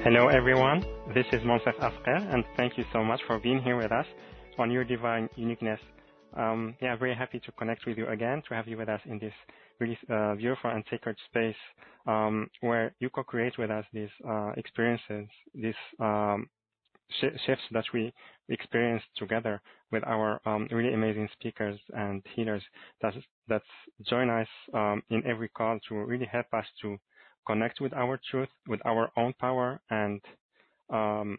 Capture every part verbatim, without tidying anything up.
Hello everyone, this is Monsef Afqer, and thank you so much for being here with us on Your Divine Uniqueness. Um, yeah, very happy to connect with you again, to have you with us in this really uh, beautiful and sacred space um, where you co-create with us these uh, experiences, these um, sh- shifts that we experience together with our um, really amazing speakers and healers that that join us um, in every call to really help us to connect with our truth, with our own power, and um,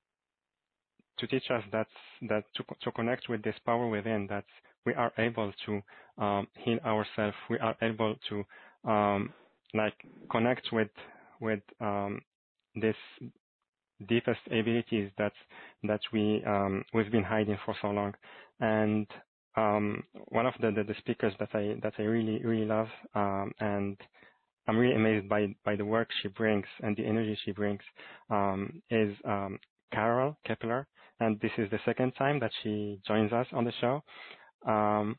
to teach us that that to, to connect with this power within, that we are able to um, heal ourselves. We are able to um, like connect with with um, this deepest abilities that that we um, we've been hiding for so long. And um, one of the, the, the speakers that I that I really really love um, and I'm really amazed by by the work she brings and the energy she brings um, is um, Carol Kepler, and this is the second time that she joins us on the show. Um,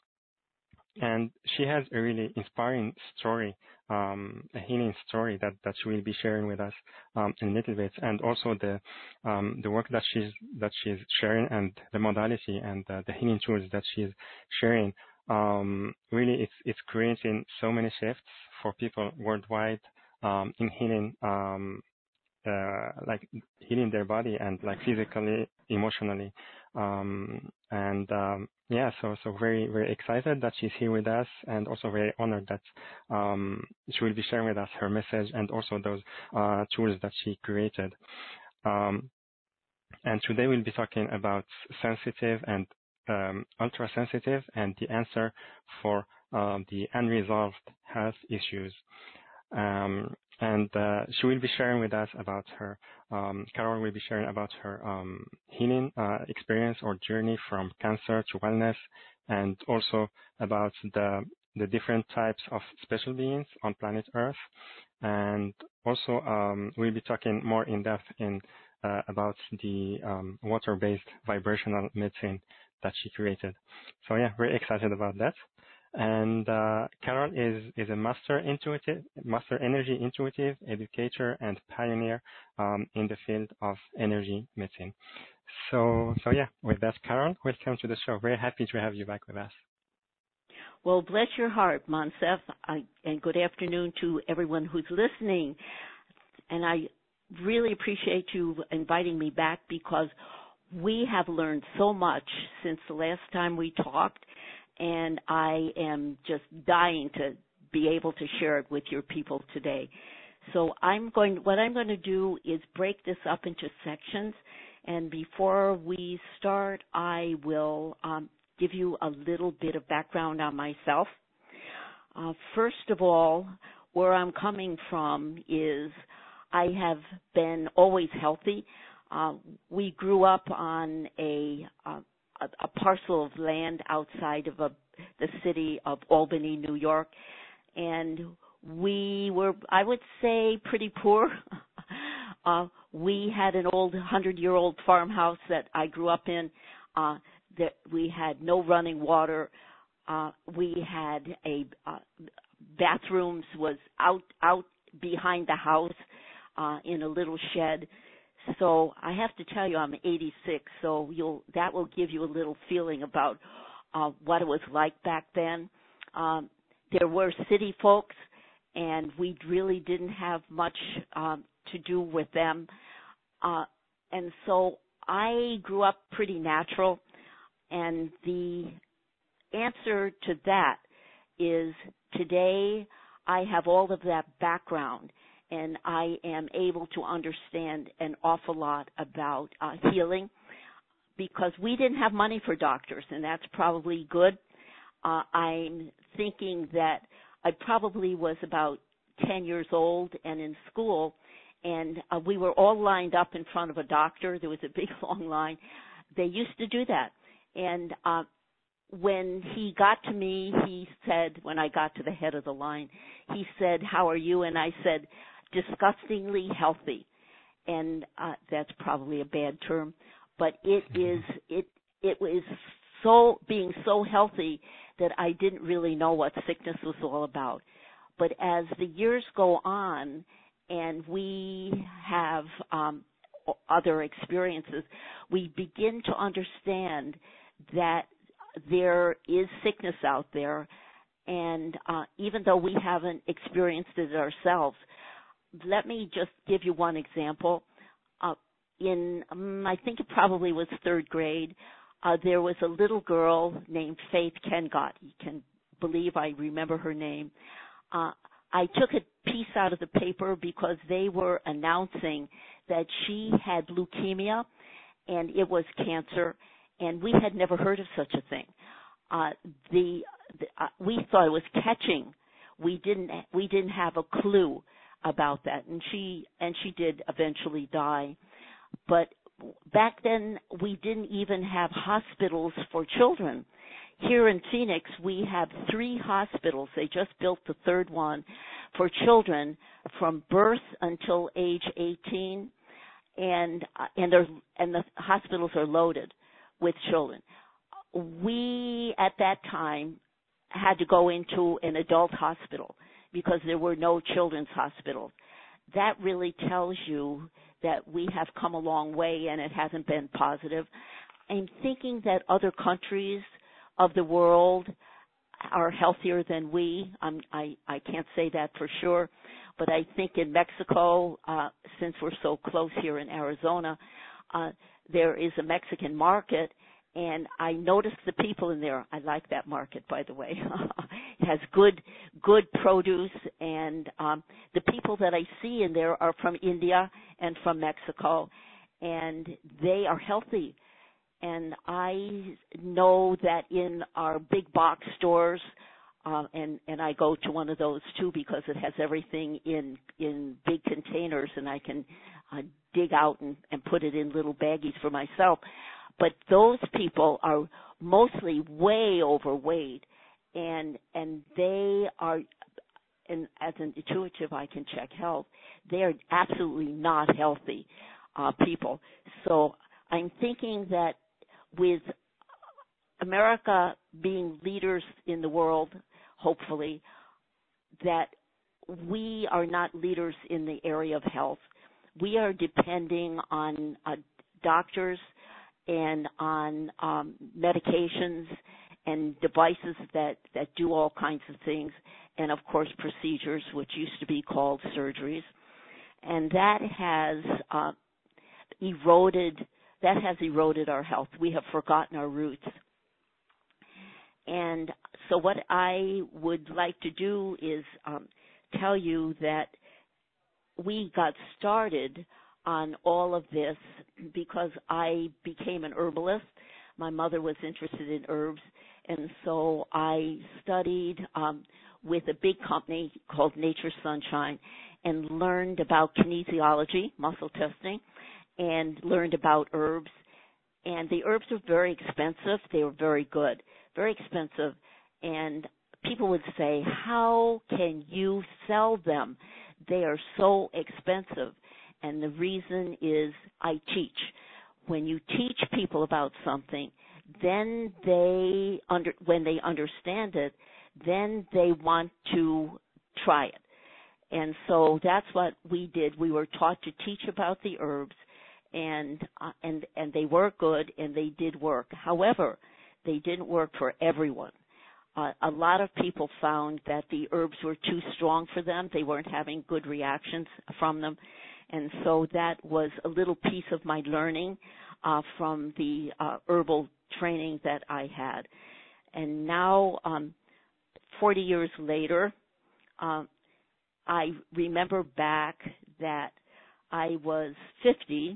and she has a really inspiring story, um, a healing story that, that she will be sharing with us um, in a little bit, and also the um, the work that she's that she's sharing and the modality and the, the healing tools that she's sharing. Um, really, it's it's creating so many shifts for people worldwide um, in healing, um, uh, like healing their body and like physically, emotionally, um, and um, yeah, so so very very excited that she's here with us, and also very honored that um, she will be sharing with us her message and also those uh, tools that she created. Um, and today we'll be talking about sensitive and um, ultra sensitive and the answer for um, the unresolved health issues. Um, and uh, she will be sharing with us about her, um, Carol will be sharing about her um, healing uh, experience or journey from cancer to wellness, and also about the the different types of special beings on planet Earth. And also um, we'll be talking more in depth in uh, about the um, water-based vibrational medicine that she created. So yeah, very excited about that. And uh, Carol is, is a master intuitive, master energy intuitive educator and pioneer um, in the field of energy medicine. So, so yeah, with that, Carol, welcome to the show. Very happy to have you back with us. Well, bless your heart, Monsef, I, and good afternoon to everyone who's listening. And I really appreciate you inviting me back, because we have learned so much since the last time we talked, and I am just dying to be able to share it with your people today. So I'm going, what I'm going to do is break this up into sections, and before we start, I will um, give you a little bit of background on myself. Uh, first of all, where I'm coming from is I have been always healthy. Uh, we grew up on a uh, A, a parcel of land outside of a, the city of Albany, New York, and we were, I would say, pretty poor. uh, we had an old hundred-year-old farmhouse that I grew up in. Uh, that we had no running water. Uh, we had a uh, bathrooms was out out behind the house uh, in a little shed. So I have to tell you, I'm eighty-six, so you'll, that will give you a little feeling about uh, what it was like back then. Um, there were city folks, and we really didn't have much um, to do with them. Uh, and so I grew up pretty natural, and the answer to that is today I have all of that background, and I am able to understand an awful lot about uh, healing, because we didn't have money for doctors, and that's probably good. Uh, I'm thinking that I probably was about ten years old and in school, and uh, we were all lined up in front of a doctor. There was a big, long line. They used to do that. And uh, when he got to me, he said, when I got to the head of the line, he said, "How are you?" And I said, "Disgustingly healthy." And uh, that's probably a bad term, but it is, it, it was so, being so healthy that I didn't really know what sickness was all about. But as the years go on and we have um, other experiences, we begin to understand that there is sickness out there, and uh, even though we haven't experienced it ourselves, let me just give you one example. Uh, in, um, I think it probably was third grade, uh, there was a little girl named Faith Kengott. You can believe I remember her name. Uh, I took a piece out of the paper because they were announcing that she had leukemia and it was cancer, and we had never heard of such a thing. Uh, the, the uh, we thought it was catching. We didn't we didn't have a clue about that, and she and she did eventually die. But back then we didn't even have hospitals for children. Here in Phoenix, we have three hospitals. They just built the third one for children from birth until age eighteen, and uh, and they're and the hospitals are loaded with children. We at that time had to go into an adult hospital because there were no children's hospitals. That really tells you that we have come a long way, and it hasn't been positive. I'm thinking that other countries of the world are healthier than we. I'm, I, I can't say that for sure, but I think in Mexico, uh, since we're so close here in Arizona, uh, there is a Mexican market, and I noticed the people in there. I like that market, by the way. It has good, good produce, and um, the people that I see in there are from India and from Mexico, and they are healthy. And I know that in our big box stores, uh, and, and I go to one of those too because it has everything in, in big containers, and I can uh, dig out and, and put it in little baggies for myself. But those people are mostly way overweight, and and they are, and as an intuitive, I can check health. They are absolutely not healthy uh, people. So I'm thinking that with America being leaders in the world, hopefully, that we are not leaders in the area of health. We are depending on uh, doctors and on um, medications and devices that, that do all kinds of things, and of course procedures, which used to be called surgeries. And that has uh, eroded that has eroded our health. We have forgotten our roots. And so what I would like to do is um, tell you that we got started on all of this because I became an herbalist. My mother was interested in herbs, and so I studied um, with a big company called Nature's Sunshine and learned about kinesiology, muscle testing, and learned about herbs. And the herbs are very expensive. They were very good, very expensive. And people would say, how can you sell them? They are so expensive. And the reason is I teach. When you teach people about something, then they, under, when they understand it, then they want to try it. And so that's what we did. We were taught to teach about the herbs, and uh, and and they were good, and they did work. However, they didn't work for everyone. Uh, a lot of people found that the herbs were too strong for them. They weren't having good reactions from them. And so that was a little piece of my learning uh, from the uh, herbal training that I had. And now, um, forty years later, um, I remember back that I was fifty.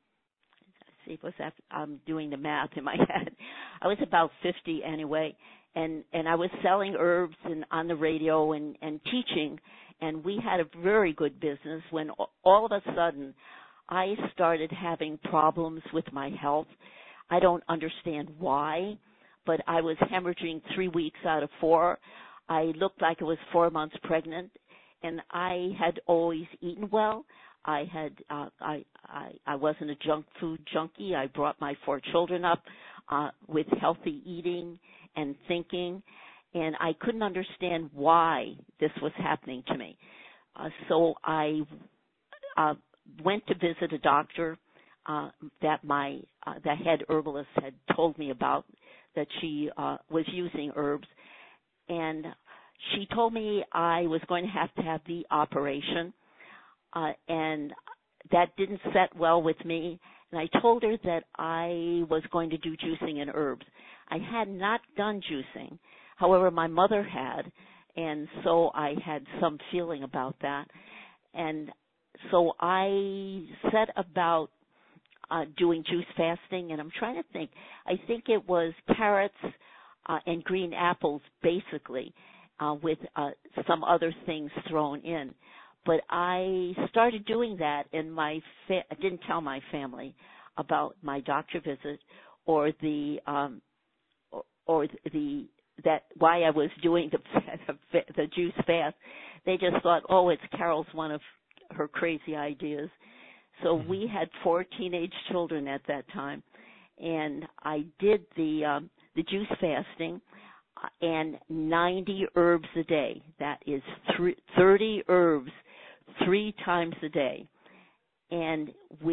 Let's see, was that? I'm doing the math in my head. I was about fifty anyway, and and I was selling herbs and on the radio and and teaching, and we had a very good business when all of a sudden I started having problems with my health. I don't understand why, but I was hemorrhaging three weeks out of four. I looked like I was four months pregnant, and I had always eaten well. I had uh, I, I I wasn't a junk food junkie. I brought my four children up uh, with healthy eating and thinking, and I couldn't understand why this was happening to me. Uh, so I uh, went to visit a doctor uh, that my uh, the head herbalist had told me about, that she uh, was using herbs, and she told me I was going to have to have the operation, uh, and that didn't set well with me. And I told her that I was going to do juicing and herbs. I had not done juicing. However, my mother had, and so I had some feeling about that. And so I set about uh, doing juice fasting, and I'm trying to think. I think it was carrots uh, and green apples, basically, uh, with uh, some other things thrown in. But I started doing that, and my fa- I didn't tell my family about my doctor visit or the um, or, or the that why I was doing the the juice fast. They just thought, oh, it's Carol's one of her crazy ideas. So we had four teenage children at that time, and I did the um, the juice fasting and ninety herbs a day. That is three, thirty herbs three times a day. And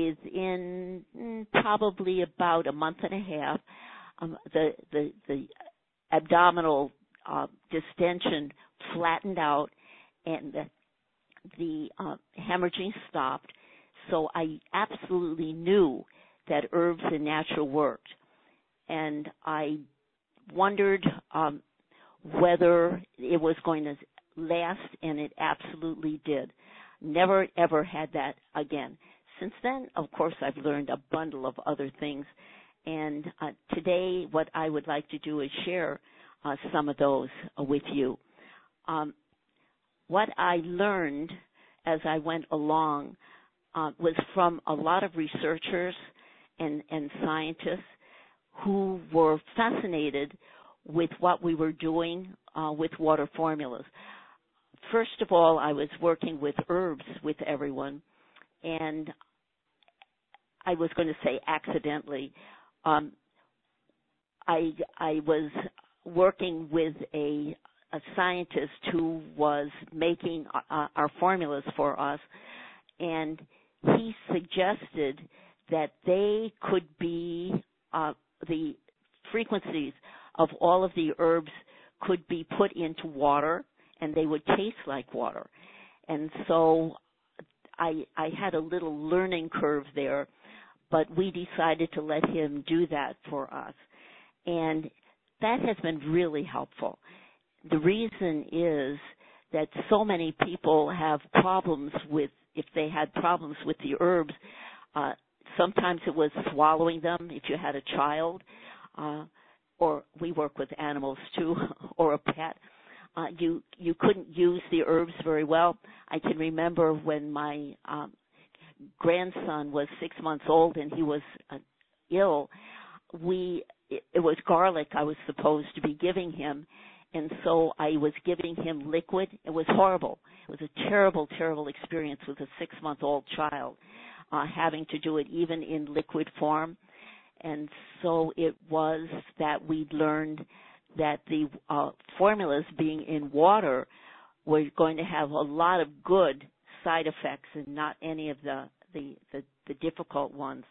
within mm, probably about a month and a half, um, the, the, the abdominal uh, distension flattened out, and the, the uh, hemorrhaging stopped. So I absolutely knew that herbs and natural worked. And I wondered um, whether it was going to last, and it absolutely did. Never, ever had that again. Since then, of course, I've learned a bundle of other things. And uh, today, what I would like to do is share uh, some of those uh, with you. Um, what I learned as I went along uh, was from a lot of researchers and, and scientists who were fascinated with what we were doing uh, with water formulas. First of all, I was working with herbs with everyone, and I was going to say accidentally. Um, I I was working with a a scientist who was making uh, our formulas for us, and he suggested that they could be uh, the frequencies of all of the herbs could be put into water, and they would taste like water. And so I, I had a little learning curve there, but we decided to let him do that for us. And that has been really helpful. The reason is that so many people have problems with, if they had problems with the herbs, uh, sometimes it was swallowing them if you had a child, uh, or we work with animals too, or a pet. Uh, you you couldn't use the herbs very well. I can remember when my um, grandson was six months old and he was uh, ill. We it, it was garlic I was supposed to be giving him, and so I was giving him liquid. It was horrible. It was a terrible, terrible experience with a six-month-old child, uh, having to do it even in liquid form. And so it was that we learned that the uh, formulas being in water were going to have a lot of good side effects and not any of the, the, the, the difficult ones.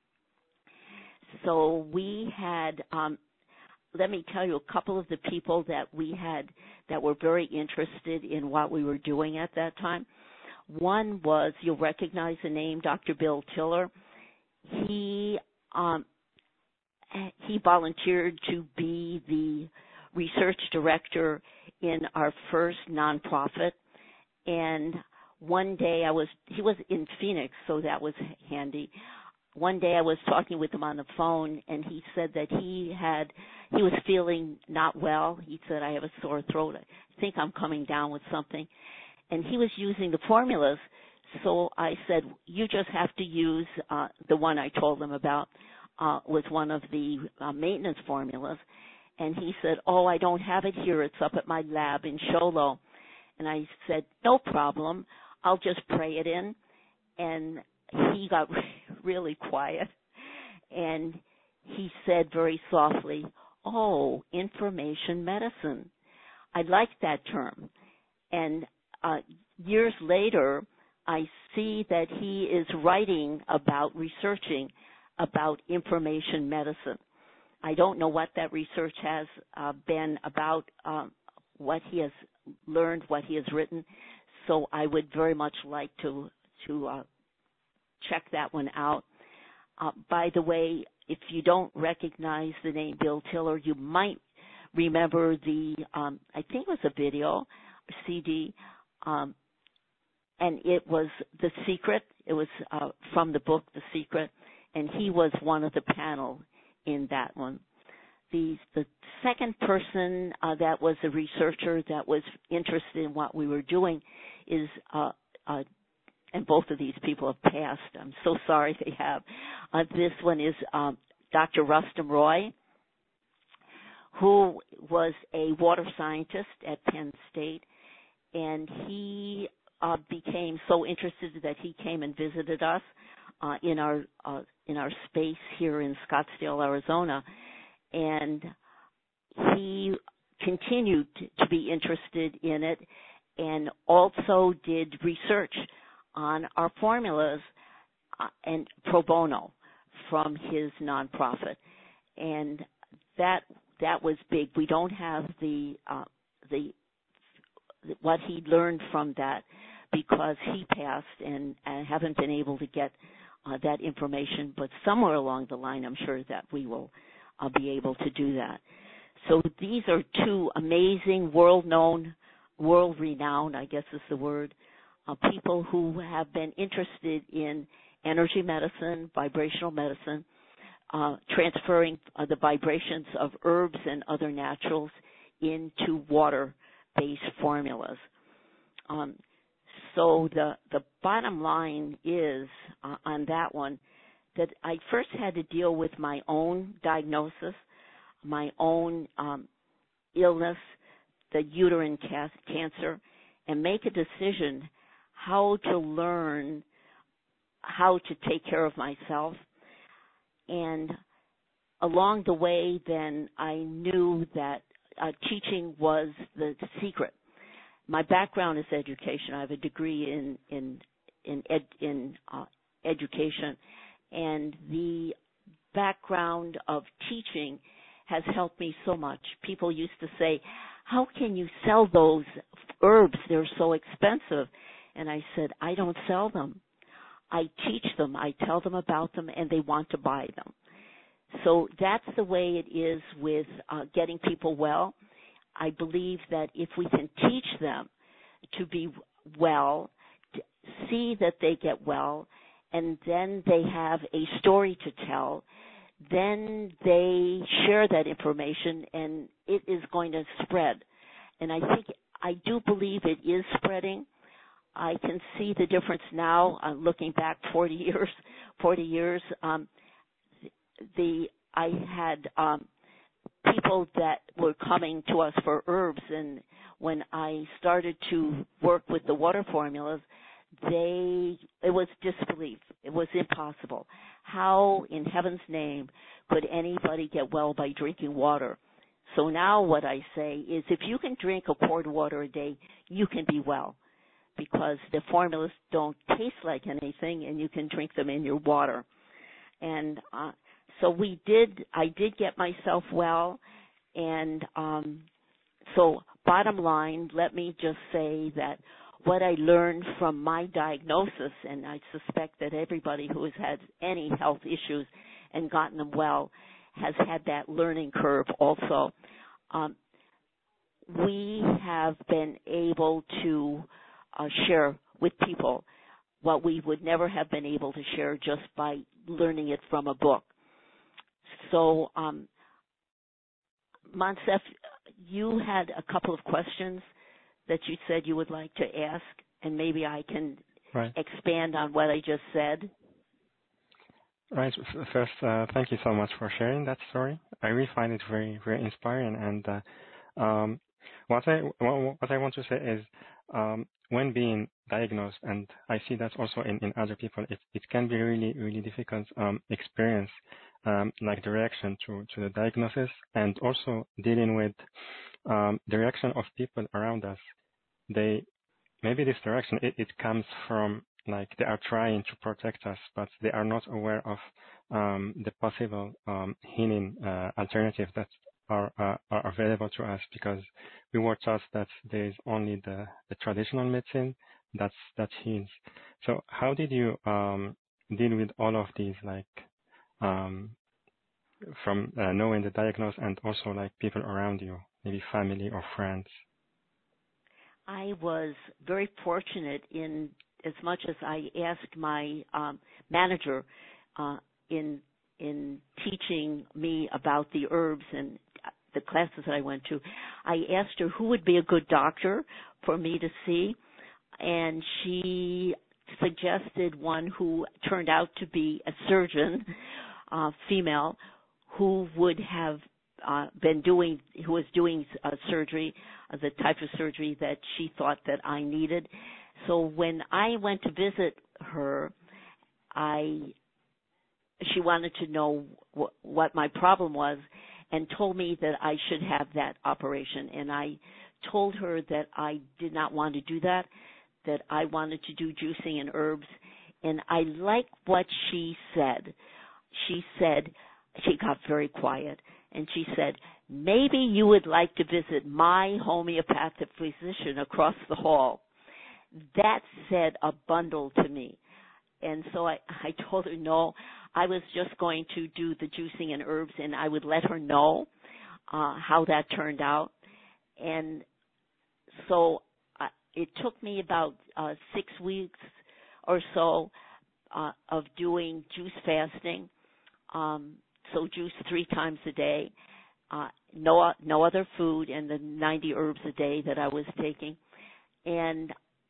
So we had, um, let me tell you a couple of the people that we had that were very interested in what we were doing at that time. One was, you'll recognize the name, Doctor Bill Tiller. He um, he volunteered to be the research director in our first nonprofit. And one day I was, he was in Phoenix, so that was handy. One day I was talking with him on the phone, and he said that he had, he was feeling not well. He said, I have a sore throat. I think I'm coming down with something. And he was using the formulas. So I said, you just have to use uh, the one I told him about. Uh, was one of the uh, maintenance formulas. And he said, oh, I don't have it here. It's up at my lab in Show Low. And I said, no problem. I'll just pray it in. And he got really quiet. And he said very softly, oh, information medicine. I liked that term. And uh, years later, I see that he is writing about researching about information medicine. I don't know what that research has uh, been about, um, what he has learned, what he has written. So I would very much like to to uh, check that one out. Uh, by the way, if you don't recognize the name Bill Tiller, you might remember the, um, I think it was a video, C D, um, and it was The Secret. It was uh, from the book The Secret, and he was one of the panel in that one. The, the second person uh, that was a researcher that was interested in what we were doing is, uh, uh, and both of these people have passed. I'm so sorry they have. Uh, this one is um, Doctor Rustum Roy, who was a water scientist at Penn State, and he uh, became so interested that he came and visited us uh, in our uh, in our space here in Scottsdale, Arizona. And he continued to be interested in it and also did research on our formulas uh, and pro bono from his nonprofit. And that that was big. We don't have the uh, the what he learned from that because he passed, and I haven't been able to get uh, that information. But somewhere along the line, I'm sure that we will I'll be able to do that. So these are two amazing, world-known, world-renowned, I guess is the word, uh, people who have been interested in energy medicine, vibrational medicine, uh, transferring uh, the vibrations of herbs and other naturals into water-based formulas. Um, so the the bottom line is uh, on that one, that I first had to deal with my own diagnosis, my own um, illness, the uterine ca- cancer, and make a decision how to learn how to take care of myself. And along the way, then I knew that uh, teaching was the secret. My background is education. I have a degree in in in ed, in uh, education. And the background of teaching has helped me so much. People used to say, how can you sell those herbs? They're so expensive. And I said, I don't sell them. I teach them. I tell them about them, and they want to buy them. So that's the way it is with uh, getting people well. I believe that if we can teach them to be well, to see that they get well, and then they have a story to tell, then they share that information, and it is going to spread. And I think, I do believe it is spreading. I can see the difference now, uh, looking back forty years, forty years. Um, the I had um, people that were coming to us for herbs, and when I started to work with the water formulas, they it was disbelief. It was impossible. How in heaven's name could anybody get well by drinking water? So now what I say is, if you can drink a quart of water a day, you can be well, because the formulas don't taste like anything, and you can drink them in your water. And uh, so we did. I did get myself well, and um, so bottom line, let me just say that what I learned from my diagnosis, and I suspect that everybody who has had any health issues and gotten them well has had that learning curve also. Um, we have been able to uh, share with people what we would never have been able to share just by learning it from a book. So, um, Moncef, you had a couple of questions that you said you would like to ask, and maybe I can right. expand on what I just said. Right. First, uh, thank you so much for sharing that story. I really find it very, very inspiring. And uh, um, what I what I want to say is, um, when being diagnosed, and I see that also in, in other people, it, it can be really, really difficult um, experience, um, like the reaction to, to the diagnosis, and also dealing with um, the reaction of people around us. They maybe this reaction it, it comes from like they are trying to protect us, but they are not aware of um, the possible um, healing uh, alternatives that are, uh, are available to us, because we were taught that there is only the, the traditional medicine that's that heals. So how did you um, deal with all of these, like um, from uh, knowing the diagnosis and also like people around you, maybe family or friends? I was very fortunate in as much as I asked my um, manager uh, in in teaching me about the herbs and the classes that I went to. I asked her who would be a good doctor for me to see, and she suggested one who turned out to be a surgeon, uh, female, who would have uh, been doing, who was doing uh, surgery, uh, the type of surgery that she thought that I needed. So when I went to visit her, I, she wanted to know wh- what my problem was and told me that I should have that operation. And I told her that I did not want to do that, that I wanted to do juicing and herbs. And I like what she said. She said, she got very quiet, and she said, maybe you would like to visit my homeopathic physician across the hall. That said a bundle to me. And so I, I told her no, I was just going to do the juicing and herbs, and I would let her know uh, how that turned out. And so uh, it took me about uh, six weeks or so uh, of doing juice fasting. Um, so juice three times a day, uh, no no other food, and the ninety herbs a day that I was taking. And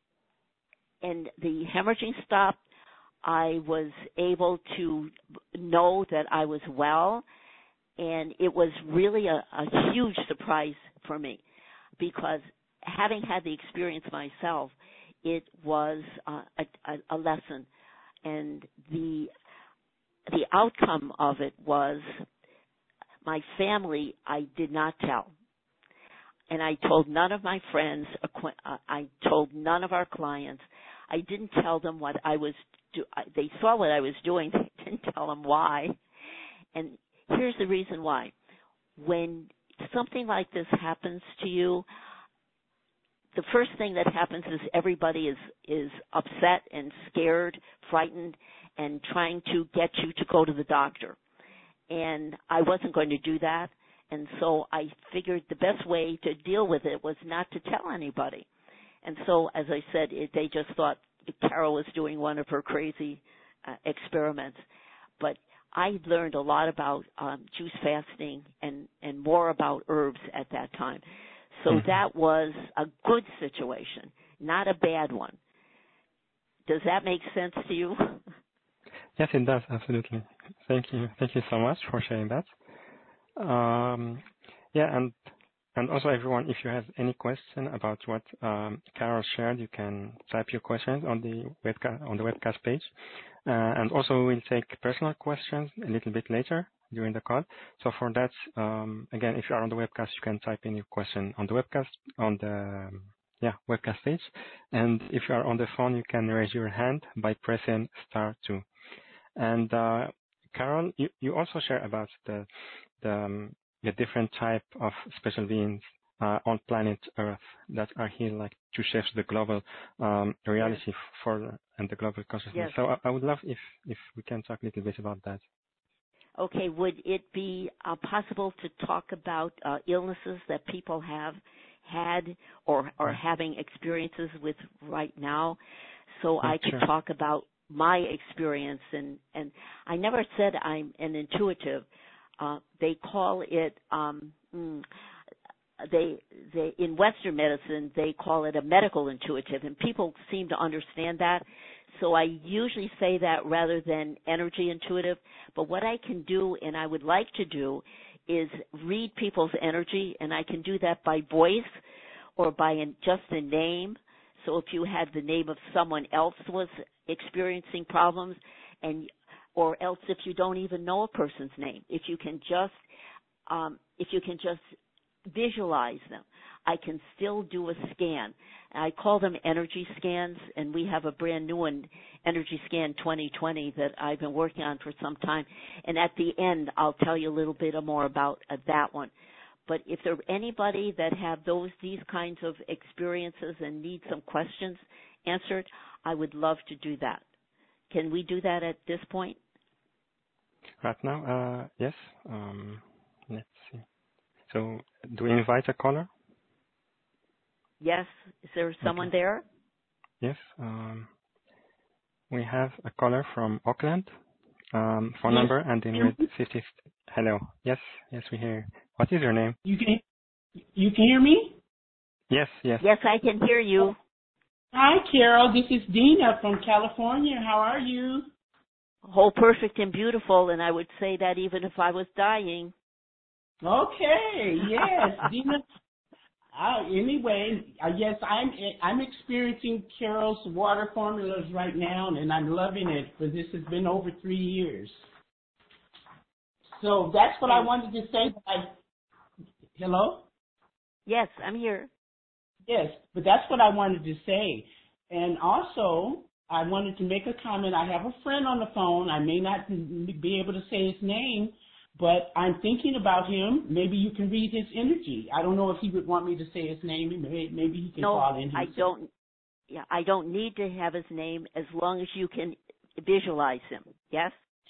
and the hemorrhaging stopped. I was able to know that I was well, and it was really a, a huge surprise for me, because having had the experience myself, it was uh, a, a lesson, and the the outcome of it was my family I did not tell. And I told none of my friends, I told none of our clients. I didn't tell them what I was doing. They saw what I was doing. They didn't tell them why. And here's the reason why. When something like this happens to you, the first thing that happens is everybody is, is upset and scared, frightened, and trying to get you to go to the doctor. And I wasn't going to do that. And so I figured the best way to deal with it was not to tell anybody. And so, as I said, it, they just thought Carol was doing one of her crazy uh, experiments. But I learned a lot about um, juice fasting and, and more about herbs at that time. So mm-hmm. that was a good situation, not a bad one. Does that make sense to you? Yes, it does, absolutely. Thank you. Thank you so much for sharing that. Um, yeah, and and also everyone, if you have any question about what um, Carol shared, you can type your questions on the webcast on the webcast page. Uh, and also we'll take personal questions a little bit later during the call. So for that, um, again, if you are on the webcast, you can type in your question on the webcast on the um, yeah webcast page. And if you are on the phone, you can raise your hand by pressing star two. And uh, Carol, you, you also share about the the, um, the different type of special beings uh, on planet Earth that are here, like to shift the global um, reality yes. for and the global consciousness. Yes. So I, I would love if if we can talk a little bit about that. Okay, would it be uh, possible to talk about uh, illnesses that people have had or are right. having experiences with right now? So yeah, I could sure. talk about my experience, and, and I never said I'm an intuitive. Uh, they call it, um, mm, they, they, in Western medicine, they call it a medical intuitive, and people seem to understand that. So I usually say that rather than energy intuitive. But what I can do, and I would like to do, is read people's energy, and I can do that by voice or by an, just a name. So if you had the name of someone else was experiencing problems, and or else if you don't even know a person's name, if you can just um, if you can just visualize them. I can still do a scan. I call them energy scans, and we have a brand new one, Energy Scan twenty twenty, that I've been working on for some time. And at the end, I'll tell you a little bit more about uh, that one. But if there's anybody that have those these kinds of experiences and need some questions answered, I would love to do that. Can we do that at this point? Right now, uh, yes. Um, let's see. So, do we invite a caller? Yes. Is there someone Okay. there? Yes. Um, we have a caller from Auckland. Um, phone Yes. number ending with fifty. Hello. Yes. Yes, we hear you. What is your name? You can you can hear me? Yes. Yes. Yes, I can hear you. Hi, Carol. This is Dina from California. How are you? Whole perfect and beautiful, and I would say that even if I was dying. Okay. Yes, Dina. Uh, anyway, uh, yes, I'm I'm experiencing Carol's water formulas right now, and I'm loving it. But this has been over three years. So that's what I wanted to say. I, hello? Yes, I'm here. Yes, but that's what I wanted to say. And also, I wanted to make a comment. I have a friend on the phone. I may not be able to say his name, but I'm thinking about him. Maybe you can read his energy. I don't know if he would want me to say his name. Maybe, maybe he can no, call in. I don't. Yeah, I don't need to have his name as long as you can visualize him. Yes.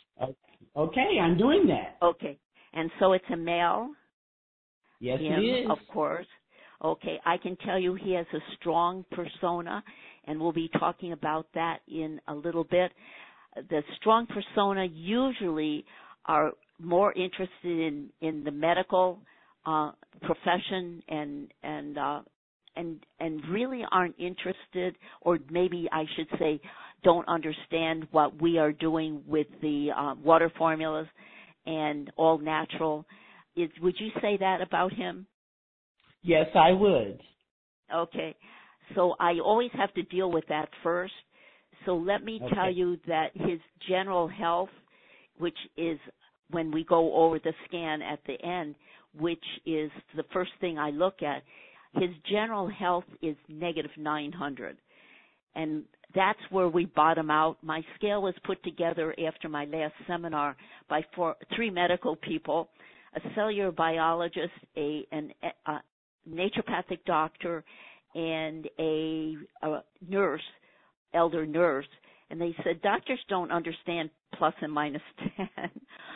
Okay, I'm doing that. Okay, and so it's a male. Yes, him, it is. Of course. Okay, I can tell you he has a strong persona, and we'll be talking about that in a little bit. The strong persona usually are more interested in, in the medical uh, profession and and uh, and and really aren't interested, or maybe I should say, don't understand what we are doing with the uh, water formulas and all natural. Is would you say that about him? Yes, I would. Okay. So I always have to deal with that first. So let me Okay. tell you that his general health, which is when we go over the scan at the end, which is the first thing I look at, his general health is negative nine hundred. And that's where we bottom out. My scale was put together after my last seminar by four, three medical people, a cellular biologist, a, an, a naturopathic doctor, and a, a nurse, elder nurse, and they said, doctors don't understand plus and minus ten.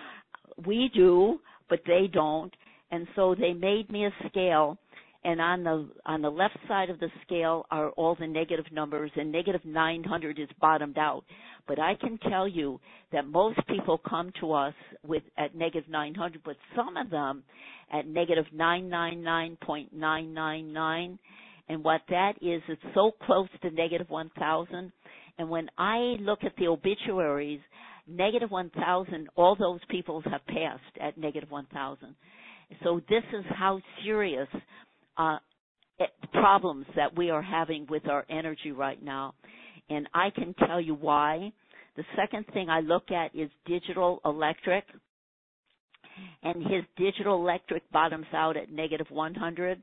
We do, but they don't. And so they made me a scale, and on the on the left side of the scale are all the negative numbers, and negative nine hundred is bottomed out. But I can tell you that most people come to us with at negative nine hundred, but some of them at negative nine ninety-nine point nine nine nine. And what that is, it's so close to negative one thousand. And when I look at the obituaries, negative one thousand, all those people have passed at negative one thousand. So this is how serious uh, problems that we are having with our energy right now. And I can tell you why. The second thing I look at is digital electric. And his digital electric bottoms out at negative one hundred.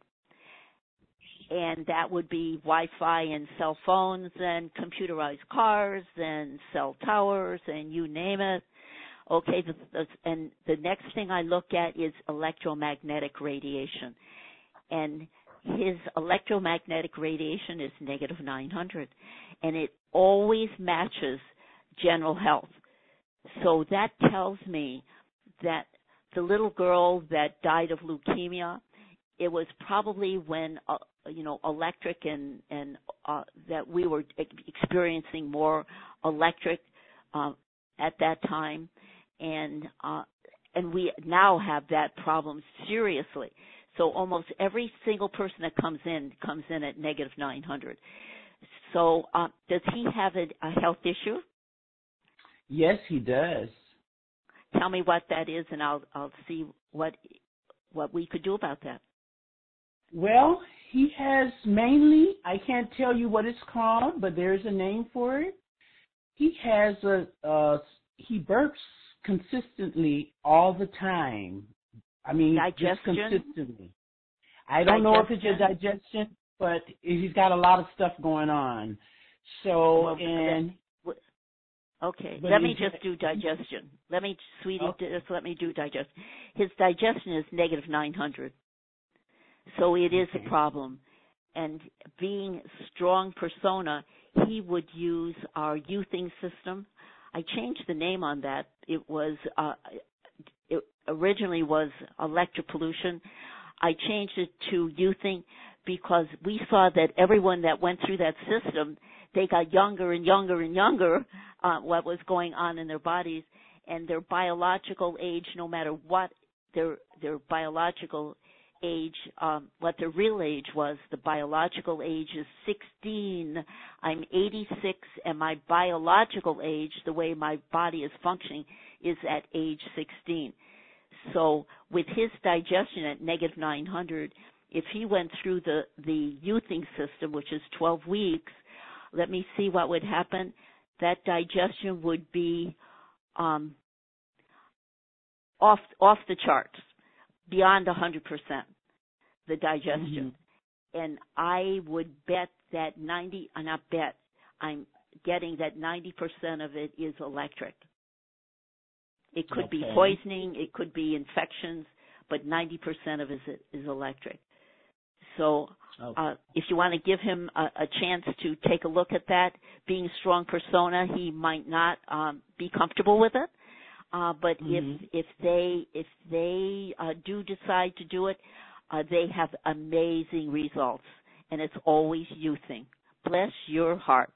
And that would be Wi-Fi and cell phones and computerized cars and cell towers and you name it. Okay, the, the, and the next thing I look at is electromagnetic radiation. And his electromagnetic radiation is negative nine hundred. And it always matches general health. So that tells me that the little girl that died of leukemia, it was probably when, uh, you know, electric and, and uh, that we were experiencing more electric uh, at that time. And uh, and we now have that problem seriously. So almost every single person that comes in comes in at negative nine hundred. So uh, does he have a, a health issue? Yes, he does. Tell me what that is, and I'll I'll see what what we could do about that. Well, he has mainly, I can't tell you what it's called, but there's a name for it. He has a, uh, he burps consistently all the time. I mean, Digestion? just consistently. I don't know if it's your Digestion. digestion, but he's got a lot of stuff going on. So, Well, and that- okay, but let me is just it- do digestion. Let me, sweetie, Okay. just let me do digestion. His digestion is negative nine hundred, so it is a Okay. problem. And being strong persona, he would use our youthing system. I changed the name on that. It was uh, it originally was electropollution. I changed it to youthing because we saw that everyone that went through that system, they got younger and younger and younger, uh, what was going on in their bodies, and their biological age, no matter what their their biological age, um, what their real age was, the biological age is sixteen. I'm eighty-six, and my biological age, the way my body is functioning, is at age sixteen. So with his digestion at negative nine hundred, if he went through the, the youthing system, which is twelve weeks, let me see what would happen. That digestion would be um, off off the charts, beyond one hundred percent, the digestion. Mm-hmm. And I would bet that ninety, uh, not bet, I'm getting that ninety percent of it is electric. It could okay. be poisoning, it could be infections, but ninety percent of it is, is electric. So okay. uh, if you want to give him a, a chance to take a look at that, being strong persona, he might not um, be comfortable with it. Uh, but mm-hmm. if if they if they uh, do decide to do it, uh, they have amazing results, and it's always youthing. Bless your heart.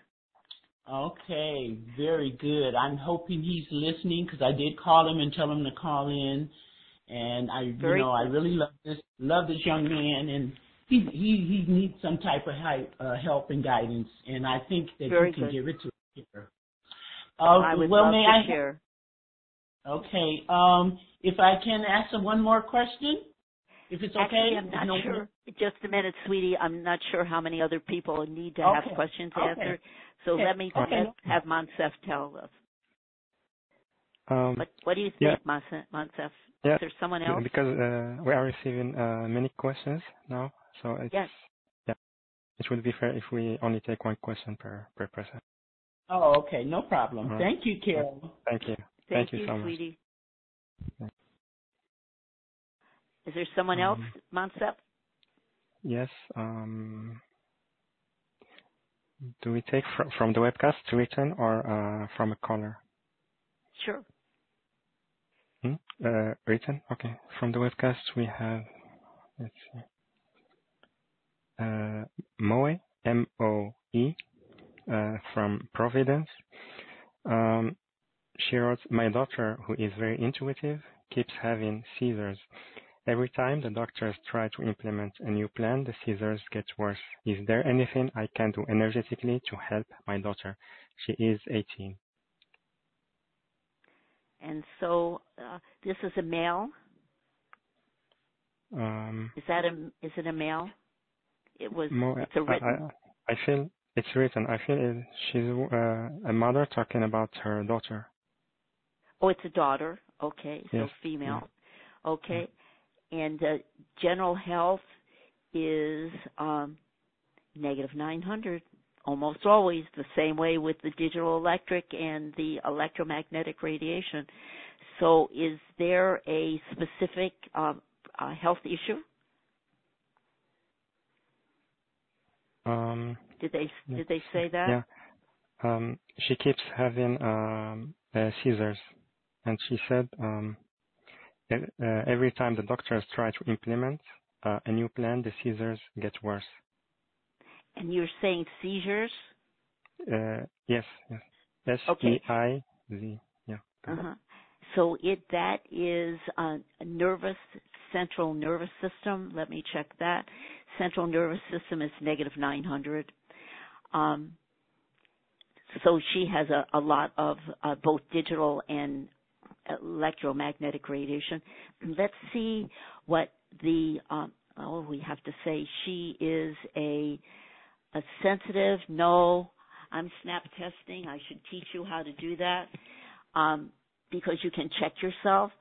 Okay, very good. I'm hoping he's listening because I did call him and tell him to call in, and I, very you know, good. I really love this love this young man, and he he he needs some type of help, uh, help and guidance, and I think that very you can good. give it to him. Uh, I would well, love may to I share. Okay. Um, if I can ask him one more question, if it's okay. Actually, I'm not no sure. More? Just a minute, sweetie. I'm not sure how many other people need to okay. have questions okay. answered. So okay. let me okay. let, have Moncef tell us. Um, what, what do you yeah. think, Moncef? Yeah. Is there someone else? Because uh, we are receiving uh, many questions now, so it's yes. yeah, it would be fair if we only take one question per per person. Oh, okay, no problem. Right. Thank you, Carol. Thank you. Thank, Thank you, you so much. Sweetie. Is there someone else, um, Moncef? Yes. Um, do we take fr from the webcast written or uh, from a caller? Sure. Hmm? Uh, written? Okay. From the webcast we have, let's see, uh, Moe, M O E, uh, from Providence. Um, she wrote, my daughter, who is very intuitive, keeps having seizures. Every time the doctors try to implement a new plan, the seizures get worse. Is there anything I can do energetically to help my daughter? She is eighteen. And so uh, this is a male? Um, is that a, is it a male? It was, more, it's a written. I, I feel it's written. I feel it, she's uh, a mother talking about her daughter. Oh, it's a daughter. Okay, so yes. female. Yeah. Okay. And uh, general health is um, negative nine hundred, almost always, the same way with the digital electric and the electromagnetic radiation. So is there a specific um, uh, health issue? Um, did they did they say that? Yeah. Um, she keeps having um, uh, seizures, and she said um, Uh, every time the doctors try to implement uh, a new plan, the seizures get worse. And you're saying seizures? Uh, yes, yes. S E I Z, yeah. Uh-huh. So it that is a, a nervous, central nervous system. Let me check that. Central nervous system is negative nine hundred. Um, so she has a, a lot of uh, both digital and electromagnetic radiation. Let's see what the, um, oh, we have to say she is a, a sensitive, no, I'm snap testing. I should teach you how to do that um, because you can check yourself.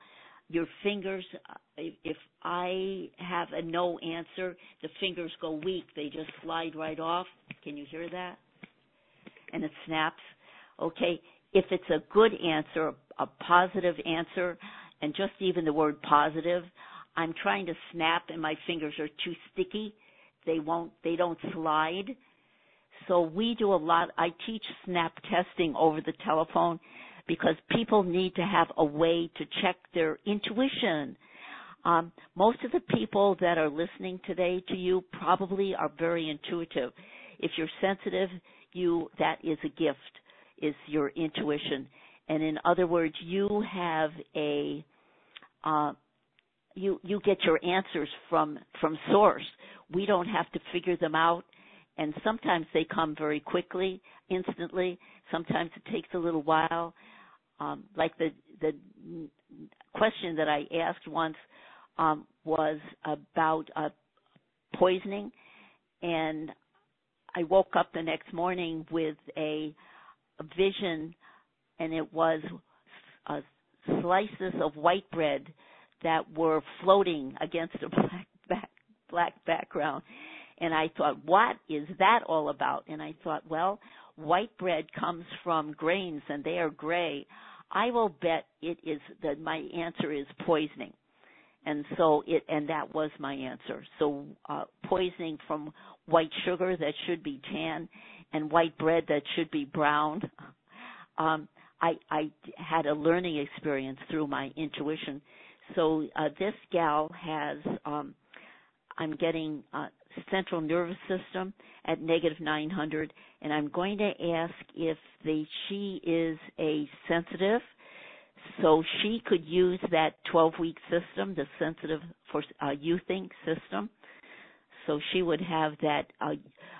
your fingers, if, if I have a no answer, the fingers go weak. They just slide right off. Can you hear that? And it snaps. Okay. If it's a good answer, a positive answer, and just even the word positive, I'm trying to snap and my fingers are too sticky. They won't, they don't slide. So we do a lot. I teach snap testing over the telephone because people need to have a way to check their intuition. Um, most of the people that are listening today to you probably are very intuitive. If you're sensitive, you, that is a gift, is your intuition. And in other words, you have a, uh, you, you get your answers from, from source. We don't have to figure them out. And sometimes they come very quickly, instantly. Sometimes it takes a little while. Um, like the, the question that I asked once um, was about uh, poisoning. And I woke up the next morning with a, a vision, and it was uh, slices of white bread that were floating against a black back, black background. And I thought, what is that all about? And I thought, well, white bread comes from grains, and they are gray. I will bet it is that my answer is poisoning. And so it, and that was my answer. So uh, poisoning from white sugar that should be tan and white bread that should be brown. Um, I, I had a learning experience through my intuition. So uh, this gal has, um, I'm getting uh, central nervous system at negative nine hundred, and I'm going to ask if the, she is a sensitive, so she could use that twelve-week system, the sensitive for uh, youthing system. So she would have that uh,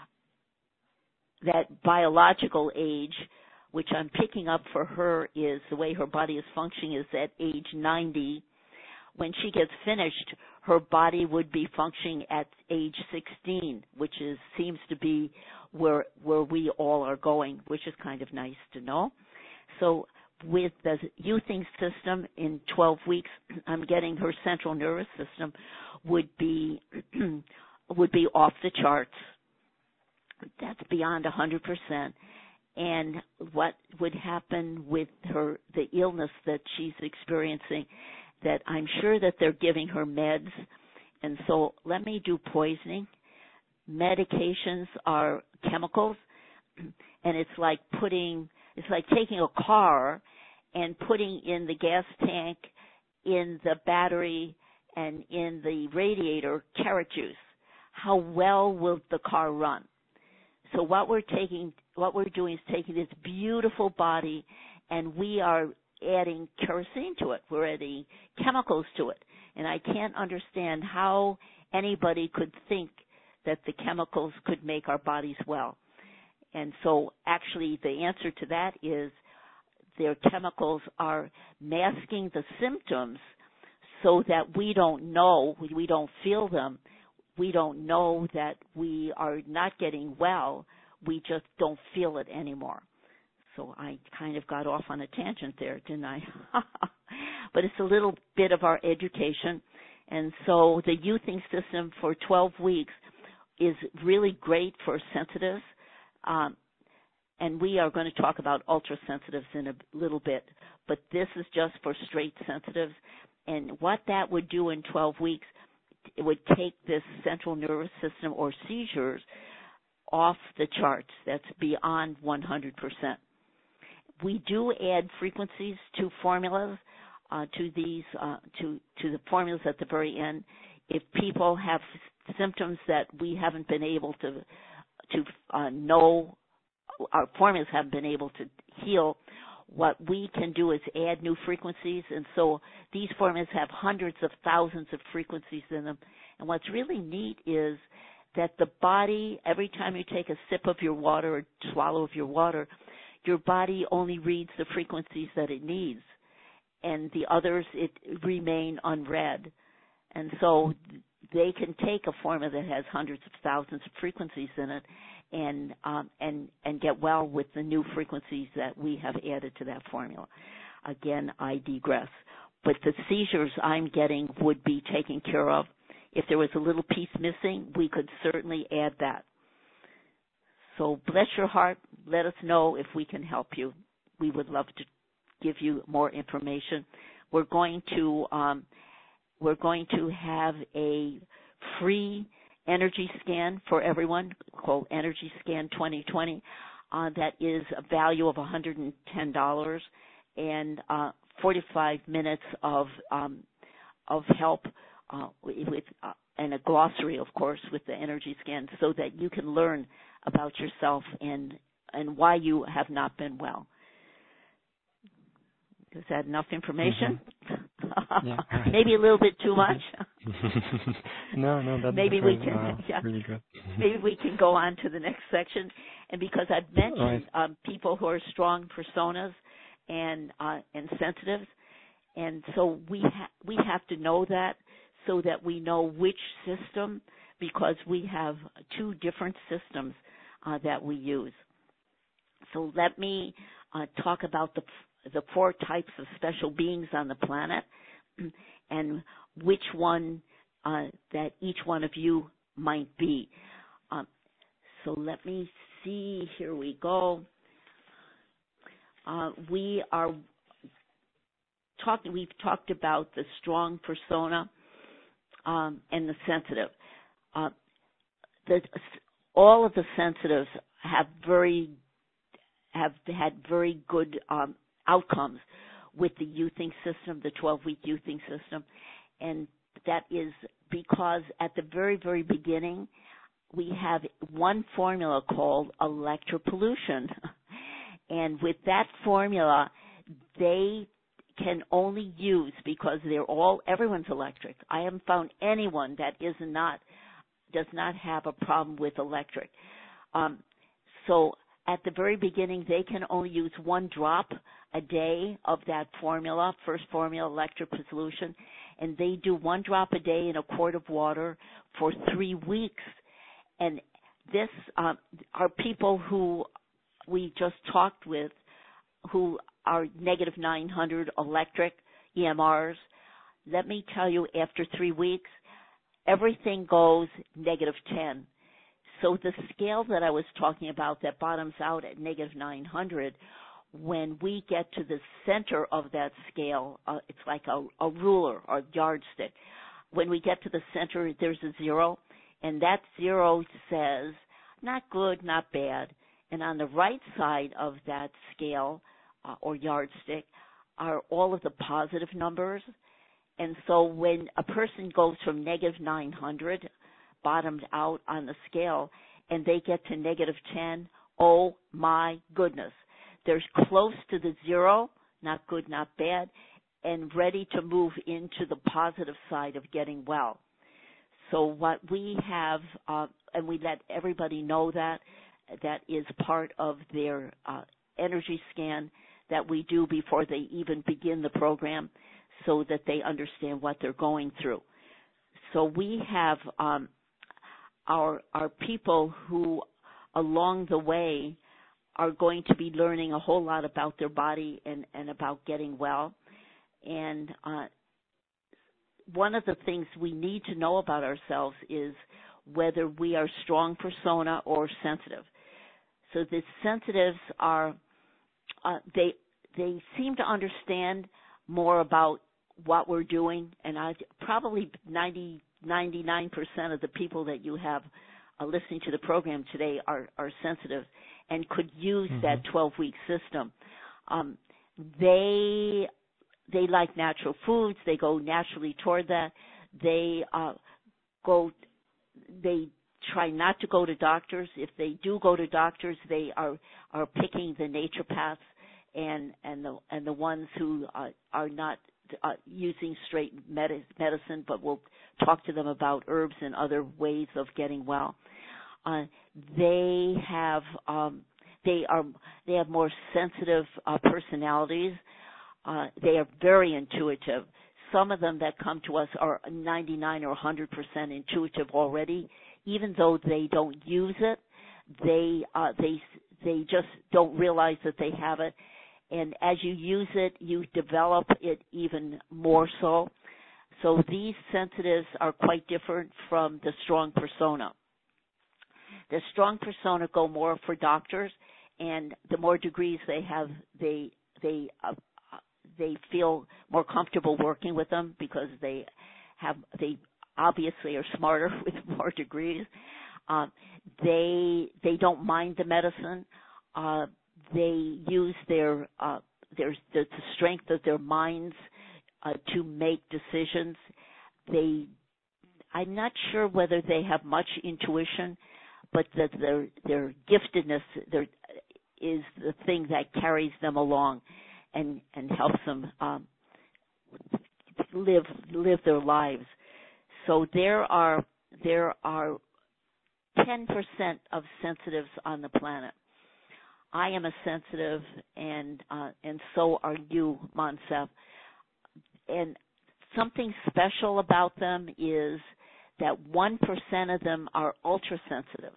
that biological age, which I'm picking up for her is the way her body is functioning is at age ninety. When she gets finished, her body would be functioning at age sixteen, which is seems to be where where we all are going, which is kind of nice to know. So with the youthing system in twelve weeks, I'm getting her central nervous system would be would be off the charts. That's beyond one hundred percent. And what would happen with her, the illness that she's experiencing, that I'm sure that they're giving her meds. And so let me do poisoning. Medications are chemicals, and it's like putting, it's like taking a car and putting in the gas tank, in the battery, and in the radiator carrot juice. How well will the car run? So what we're taking, what we're doing is taking this beautiful body, and we are adding kerosene to it. We're adding chemicals to it. And I can't understand how anybody could think that the chemicals could make our bodies well. And so actually the answer to that is their chemicals are masking the symptoms so that we don't know, we don't feel them. We don't know that we are not getting well. We just don't feel it anymore. So I kind of got off on a tangent there, didn't I? But it's a little bit of our education. And so the youthing system for twelve weeks is really great for sensitives. Um, and we are going to talk about ultra-sensitives in a little bit. But this is just for straight sensitives. And what that would do in twelve weeks, it would take this central nervous system or seizures off the charts. That's beyond one hundred percent. We do add frequencies to formulas, uh, to these, uh, to, to the formulas at the very end. If people have symptoms that we haven't been able to, to uh, know, our formulas haven't been able to heal, what we can do is add new frequencies. And so these formulas have hundreds of thousands of frequencies in them. And what's really neat is that the body, every time you take a sip of your water or swallow of your water, your body only reads the frequencies that it needs, and the others, it remain unread. And so they can take a formula that has hundreds of thousands of frequencies in it and um, and and get well with the new frequencies that we have added to that formula. Again, I digress. but the seizures I'm getting would be taken care of. If there was a little piece missing, we could certainly add that. So bless your heart. Let us know if we can help you. We would love to give you more information. We're going to um, we're going to have a free energy scan for everyone called Energy Scan twenty twenty. Uh, that is a value of one hundred ten dollars and uh, forty-five minutes of um, of help uh, with uh, and a glossary, of course, with the energy scan, so that you can learn about yourself and and why you have not been well. Is that enough information? Mm-hmm. Yeah, right. Maybe a little bit too much. no, no, that, maybe that we was can, uh, yeah. really good. Maybe we can go on to the next section. And because I've mentioned right. um, people who are strong personas and uh, and sensitives, and so we ha- we have to know that so that we know which system, because we have two different systems uh, that we use. So let me uh, talk about the the four types of special beings on the planet and which one uh, that each one of you might be. Um, so let me see. Here we go. Uh, we are talking. We've talked about the strong persona um, and the sensitive. Uh, the, all of the sensitives have very have had very good um, outcomes with the youthing system, the twelve-week youthing system, and that is because at the very, very beginning, we have one formula called electropollution. And with that formula, they can only use, because they're all, everyone's electric. I haven't found anyone that is not, does not have a problem with electric. Um, so at the very beginning, they can only use one drop a day of that formula, first formula, electropollution, and they do one drop a day in a quart of water for three weeks. And this um, are people who we just talked with who are negative nine hundred electric E M Rs. Let me tell you, after three weeks, everything goes negative ten. So the scale that I was talking about that bottoms out at negative nine hundred, when we get to the center of that scale, uh, it's like a, a ruler or yardstick. When we get to the center, there's a zero, and that zero says not good, not bad. And on the right side of that scale uh, or yardstick are all of the positive numbers. And so when a person goes from negative nine hundred, bottomed out on the scale, and they get to negative ten, oh my goodness. They're close to the zero, not good, not bad, and ready to move into the positive side of getting well. So what we have, uh, and we let everybody know that, that is part of their uh, energy scan that we do before they even begin the program, so that they understand what they're going through. So we have um, our our people who along the way are going to be learning a whole lot about their body and, and about getting well. And uh, one of the things we need to know about ourselves is whether we are strong persona or sensitive. So the sensitives are, uh, they they seem to understand more about what we're doing, and I probably ninety, ninety-nine percent of the people that you have uh, listening to the program today are, are sensitive and could use mm-hmm. that twelve-week system. Um, they they like natural foods. They go naturally toward that. They uh, go. They try not to go to doctors. If they do go to doctors, they are are picking the naturopaths and and the and the ones who uh, are not uh, using straight med- medicine, but will talk to them about herbs and other ways of getting well. Uh, they have um, they are they have more sensitive uh, personalities. Uh, they are very intuitive. Some of them that come to us are ninety-nine or one hundred percent intuitive already, even though they don't use it. They uh, they they just don't realize that they have it, and as you use it, you develop it even more so. So these sensitives are quite different from the strong persona. The strong persona go more for doctors, and the more degrees they have, they they uh, they feel more comfortable working with them because they have they obviously are smarter with more degrees. Uh, they they don't mind the medicine. Uh, they use their uh, their the strength of their minds uh, to make decisions. They I'm not sure whether they have much intuition, but that their their giftedness their, is the thing that carries them along and and helps them um, live live their lives. So there are there are ten percent of sensitives on the planet. I am a sensitive, and uh, and so are you, Moncef. And something special about them is that one percent of them are ultra-sensitives.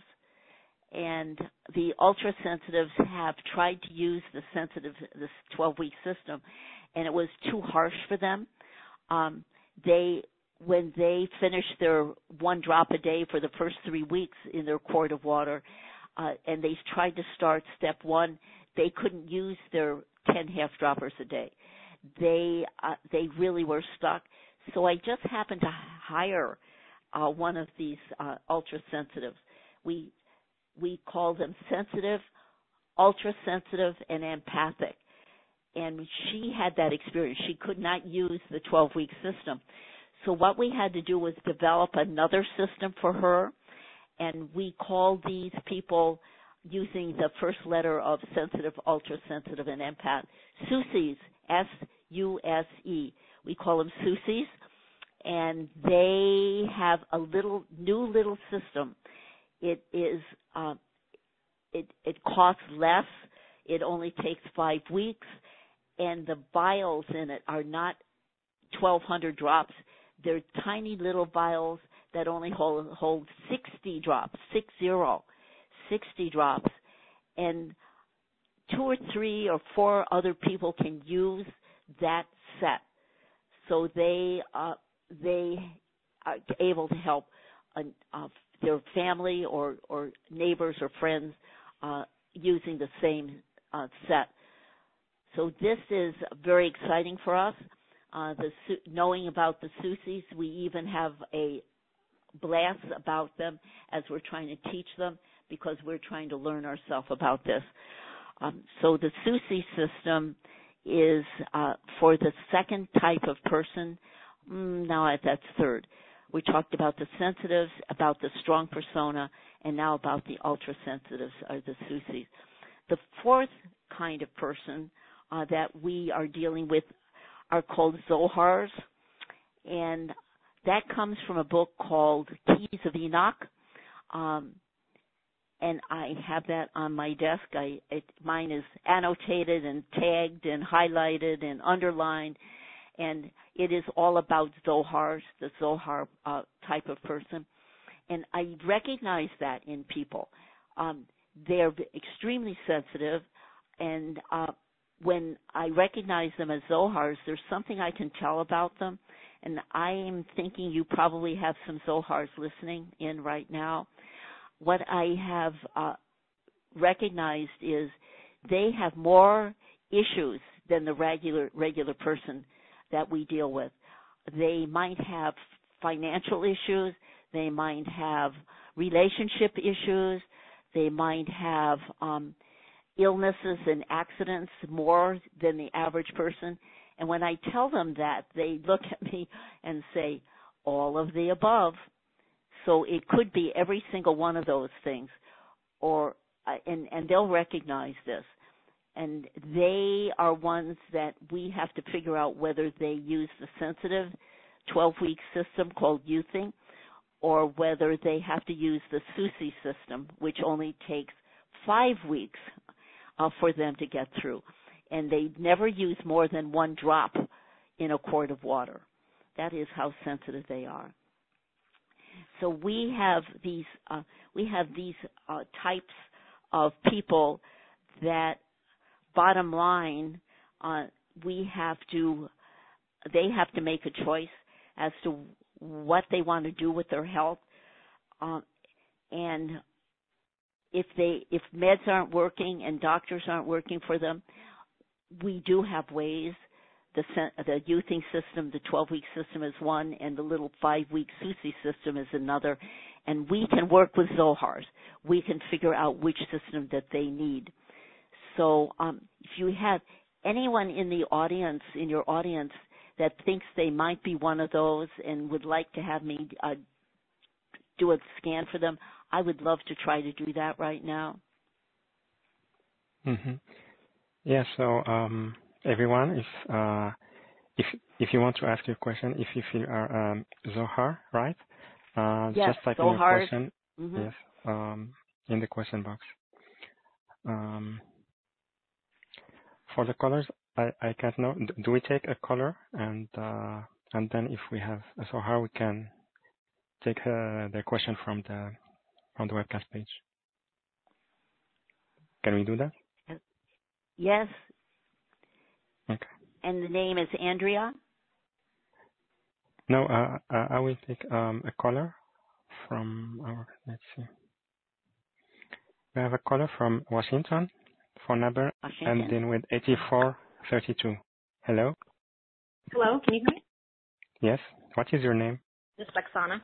And the ultra-sensitives have tried to use the sensitive, this twelve-week system, and it was too harsh for them. Um, they, when they finished their one drop a day for the first three weeks in their quart of water, uh, and they tried to start step one, they couldn't use their ten half droppers a day. They, uh, they really were stuck. So I just happened to hire uh, one of these uh, ultra-sensitives. We we call them sensitive, ultra-sensitive, and empathic. And she had that experience. She could not use the twelve-week system. So what we had to do was develop another system for her, and we called these people using the first letter of sensitive, ultra-sensitive, and empath, SUSEs, S U S E. We call them SUSEs, and they have a little new little system. It is uh, it it costs less. It only takes five weeks, and the vials in it are not twelve hundred drops. They're tiny little vials that only hold hold sixty drops, six zero, sixty drops, and two or three or four other people can use that set. So they uh, they are able to help uh, uh, their family or, or neighbors or friends uh, using the same uh, set. So this is very exciting for us. Uh, the knowing about the SUSEs, we even have a blast about them as we're trying to teach them because we're trying to learn ourselves about this. Um, so the SUSE system is uh, for the second type of person. Mm, now that's third. We talked about the sensitives, about the strong persona, and now about the ultra-sensitives, or the SUSEs. The fourth kind of person uh, that we are dealing with are called Zohars, and that comes from a book called Keys of Enoch. Um, and I have that on my desk. I it, mine is annotated and tagged and highlighted and underlined, and it is all about Zohars, the Zohar uh, type of person. And I recognize that in people. Um, they're extremely sensitive, and uh, when I recognize them as Zohars, there's something I can tell about them. And I am thinking you probably have some Zohars listening in right now. What I have uh, recognized is they have more issues than the regular regular person that we deal with. They might have financial issues. They might have relationship issues. They might have um, illnesses and accidents more than the average person. And when I tell them that, they look at me and say, all of the above. So it could be every single one of those things, or uh, and, and they'll recognize this. And they are ones that we have to figure out whether they use the sensitive twelve-week system called Youthing, or whether they have to use the SUSE system, which only takes five weeks uh, for them to get through. And they never use more than one drop in a quart of water. That is how sensitive they are. So we have these uh, we have these uh, types of people that, bottom line, uh, we have to, they have to make a choice as to what they want to do with their health. Um, and if they, if meds aren't working and doctors aren't working for them, we do have ways. The, the Youthing system, the twelve-week system is one, and the little five-week SUSI system is another. And we can work with Zohars. We can figure out which system that they need. So um, if you have anyone in the audience, in your audience, that thinks they might be one of those and would like to have me uh, do a scan for them, I would love to try to do that right now. Mm-hmm. Yeah, so um, everyone, if uh, if if you want to ask your question, if you feel are um, Zohar, right? Uh, yes, just type Zohar. in your question. Mm-hmm. Yes, um, in the question box. Um, for the colors, I, I can't know. Do we take a color and uh, and then if we have a Zohar, we can take uh, the question from the from the webcast page. Can we do that? Yes. Okay. And the name is Andrea? No, uh, uh, I will take um, a caller from our, let's see. We have a caller from Washington, phone number, Washington. and then with eighty-four thirty-two. Hello? Hello, can you hear me? Yes. What is your name? This is Oksana.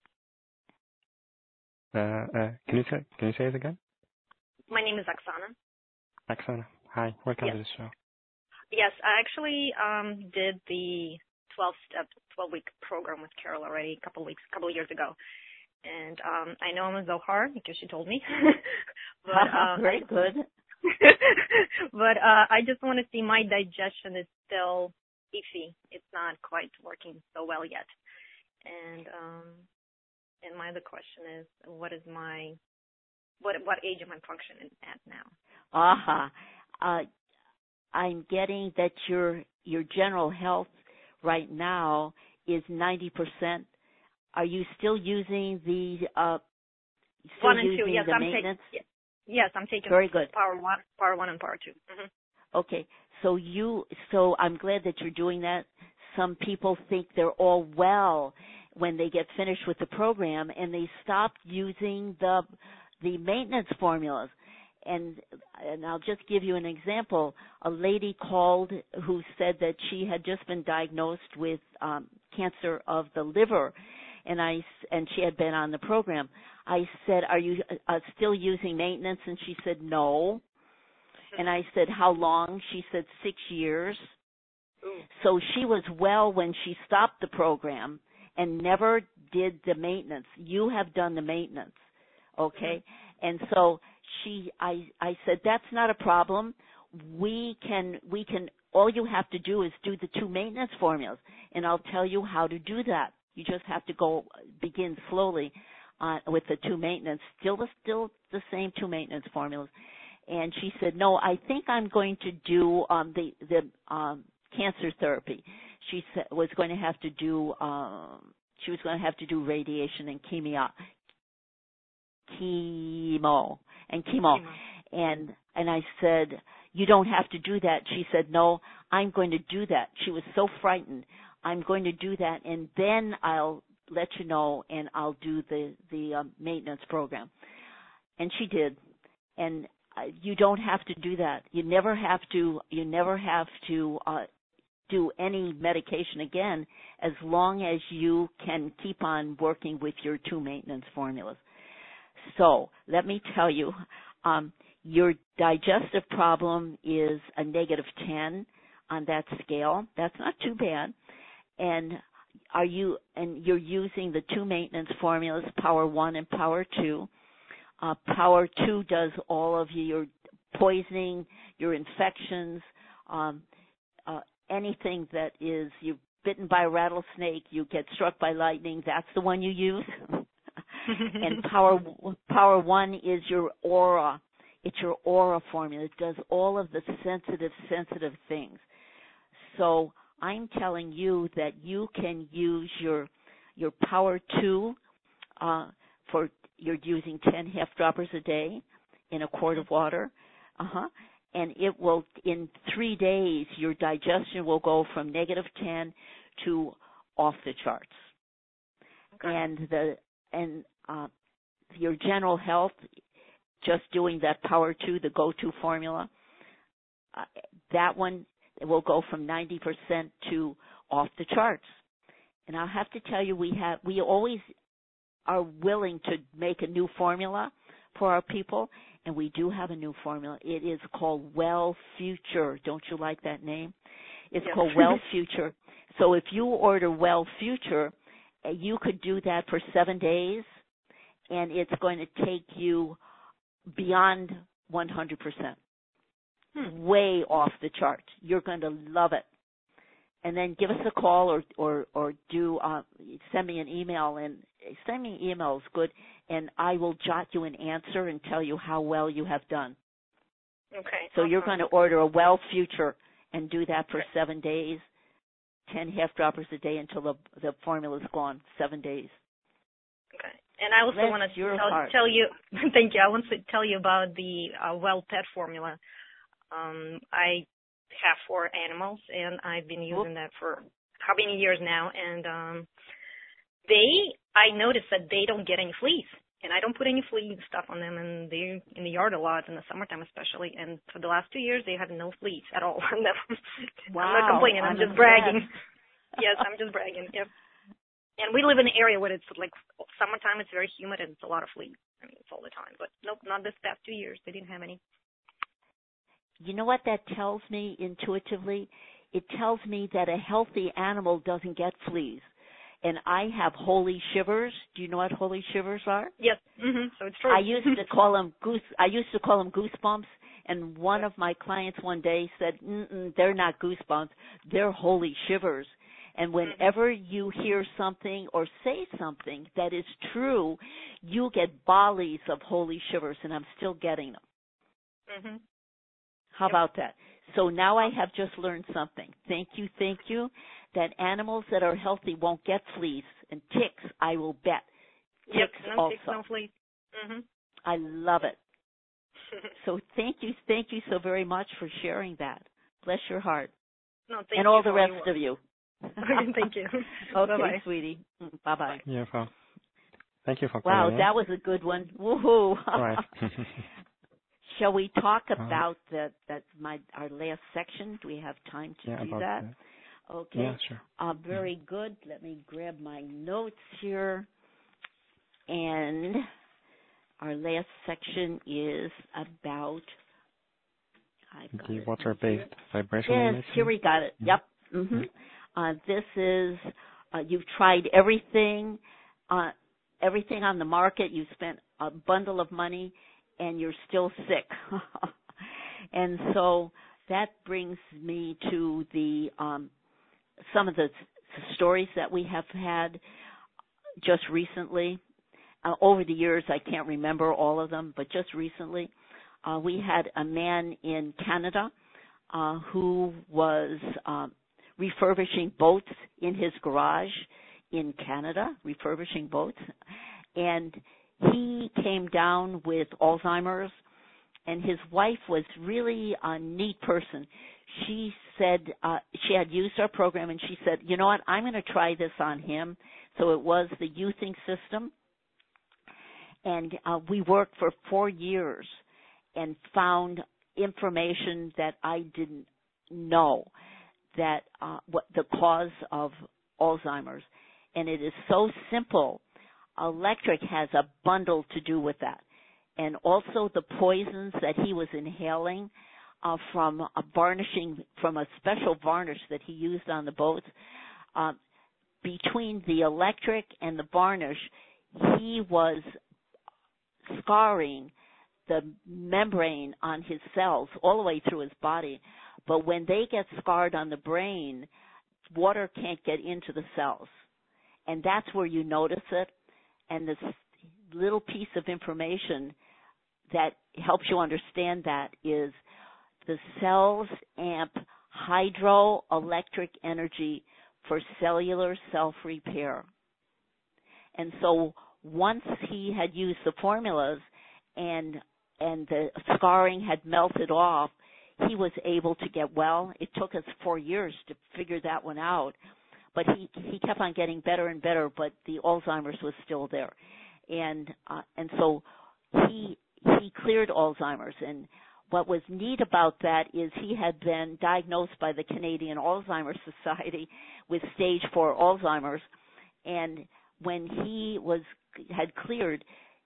Uh, uh, can you say, can you say it again? My name is Oksana. Oksana. Hi, welcome yes. to the show. Yes, I actually um, did the twelve-step, twelve-week program with Carol already a couple weeks, a couple of years ago. And um, I know I'm a Zohar because she told me. but, uh, Very good. but uh, I just want to see my digestion is still iffy. It's not quite working so well yet. And um, and my other question is, what is my, what what age am I functioning at now? Aha. Uh, I'm getting that your your general health right now is ninety percent. Are you still using the uh, still one and using two? Yes, the I'm maintenance? taking. Yes, I'm taking. Very good. Power one, power one, and power two. Mm-hmm. Okay, so you so I'm glad that you're doing that. Some people think they're all well when they get finished with the program, and they stop using the the maintenance formulas. And and I'll just give you an example. A lady called who said that she had just been diagnosed with um, cancer of the liver, and I and she had been on the program. I said, "Are you uh, still using maintenance?" And she said, "No." And I said, "How long?" She said, six years. Ooh. So she was well when she stopped the program and never did the maintenance. You have done the maintenance, okay? Mm-hmm. And so she, I, I said, that's not a problem. We can, we can, all you have to do is do the two maintenance formulas, and I'll tell you how to do that. You just have to go, begin slowly uh, with the two maintenance, still the, still the same two maintenance formulas. And she said, no, I think I'm going to do um, the, the um, cancer therapy. She said, was going to have to do, um, she was going to have to do radiation and chemo, chemo and chemo. chemo. And, and I said, you don't have to do that. She said, no, I'm going to do that. She was so frightened. I'm going to do that, and then I'll let you know, and I'll do the, the um, maintenance program. And she did. And uh, you don't have to do that. You never have to, you never have to uh, do any medication again as long as you can keep on working with your two maintenance formulas. So let me tell you, um, your digestive problem is a negative ten on that scale. That's not too bad. And are you and you're using the two maintenance formulas, Power One and Power Two. Uh, Power Two does all of your poisoning, your infections, um, uh, anything that is you're bitten by a rattlesnake, you get struck by lightning. That's the one you use. And Power Power One is your aura. It's your aura formula. It does all of the sensitive, sensitive things. So I'm telling you that you can use your your Power Two uh, for you're using ten half droppers a day in a quart of water, uh-huh, and it will, in three days, your digestion will go from negative ten to off the charts. Okay. And the and uh, your general health, just doing that Power two, the go-to formula, uh, that one will go from ninety percent to off the charts. And I'll have to tell you, we have we always are willing to make a new formula for our people, and we do have a new formula. It is called Well Future. Don't you like that name? It's Yes. called Well Future. So if you order Well Future, you could do that for seven days, and it's going to take you beyond one hundred percent, Hmm. way off the chart. You're going to love it. And then give us a call or or or do uh, send me an email, and send me an email is good, and I will jot you an answer and tell you how well you have done. Okay. So awesome. you're going to order a Well Future and do that for seven days, ten half droppers a day until the the formula's gone. Seven days. Okay. And I also Bless want to your tell, heart. tell you, thank you. I want to tell you about the uh, Well Pet formula. Um, I have four animals, and I've been using that for how many years now. And um, they, I noticed that they don't get any fleas, and I don't put any flea stuff on them, and they're in the yard a lot in the summertime especially. And for the last two years, they have no fleas at all on them. Wow, I'm not complaining. I'm, I'm just impressed. bragging. Yes, I'm just bragging. Yep. And we live in an area where it's like summertime, it's very humid, and it's a lot of fleas. I mean, it's all the time. But nope, not this past two years. They didn't have any. You know what that tells me intuitively? It tells me that a healthy animal doesn't get fleas. And I have holy shivers. Do you know what holy shivers are? Yes. Mm-hmm. So it's true. I used to call them goose. I used to call them goosebumps. And one of my clients one day said, Mm-mm, "They're not goosebumps. They're holy shivers." And whenever you hear something or say something that is true, you get volleys of holy shivers, and I'm still getting them. Mm-hmm. How about that? So now I have just learned something. Thank you, thank you. That animals that are healthy won't get fleas and ticks, I will bet. Ticks Yep, no also. ticks, no fleas. Mm-hmm. I love it. So thank you, thank you so very much for sharing that. Bless your heart. No, thank and you all the for rest your of you. Thank you. Okay, Bye-bye. sweetie. Bye-bye. Beautiful. Thank you for Wow, calling in. that was a good one. Woohoo. All right. Shall we talk Uh-huh. about the, that my our last section? Do we have time to yeah, do about that? that. Okay. Yeah, sure. Uh, very good. Let me grab my notes here. And our last section is about I've got The it water-based here. vibration Yes, emission. here we got it. Mhm. Yep. Mm-hmm. Uh, this is uh, you've tried everything, uh, everything on the market. You spent a bundle of money, and you're still sick. And so that brings me to the um, some of the stories that we have had just recently. Uh, over the years, I can't remember all of them, but just recently, uh, we had a man in Canada uh, who was um, refurbishing boats in his garage in Canada, refurbishing boats, and he came down with Alzheimer's, and his wife was really a neat person. She said uh, she had used our program, and she said, you know what, I'm going to try this on him. So it was the Youthing system. And uh, we worked for four years and found information that I didn't know, that uh, what the cause of Alzheimer's. And it is so simple. Electric has a bundle to do with that. And also the poisons that he was inhaling uh, from a varnishing, from a special varnish that he used on the boats. Uh, between the electric and the varnish, he was scarring the membrane on his cells all the way through his body. But when they get scarred on the brain, water can't get into the cells. And that's where you notice it. And this little piece of information that helps you understand that is the cells amp hydroelectric energy for cellular self-repair. And so once he had used the formulas and and the scarring had melted off, he was able to get well. It took us four years to figure that one out, but he he kept on getting better and better. But the Alzheimer's was still there, and uh, and so he he cleared Alzheimer's. And what was neat about that is he had been diagnosed by the Canadian Alzheimer's Society with stage four Alzheimer's, and when he was had cleared,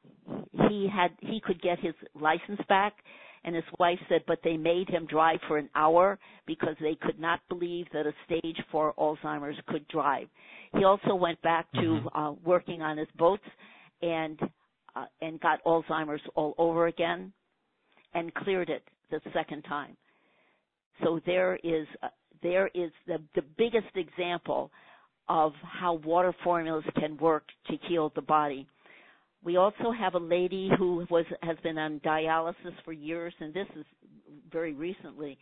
he had he could get his license back. And his wife said, but they made him drive for an hour because they could not believe that a stage four Alzheimer's could drive. He also went back to uh, working on his boats and uh, and got Alzheimer's all over again and cleared it the second time. So there is uh, there is the, the biggest example of how water formulas can work to heal the body. We also have a lady who was has been on dialysis for years, and this is very recently,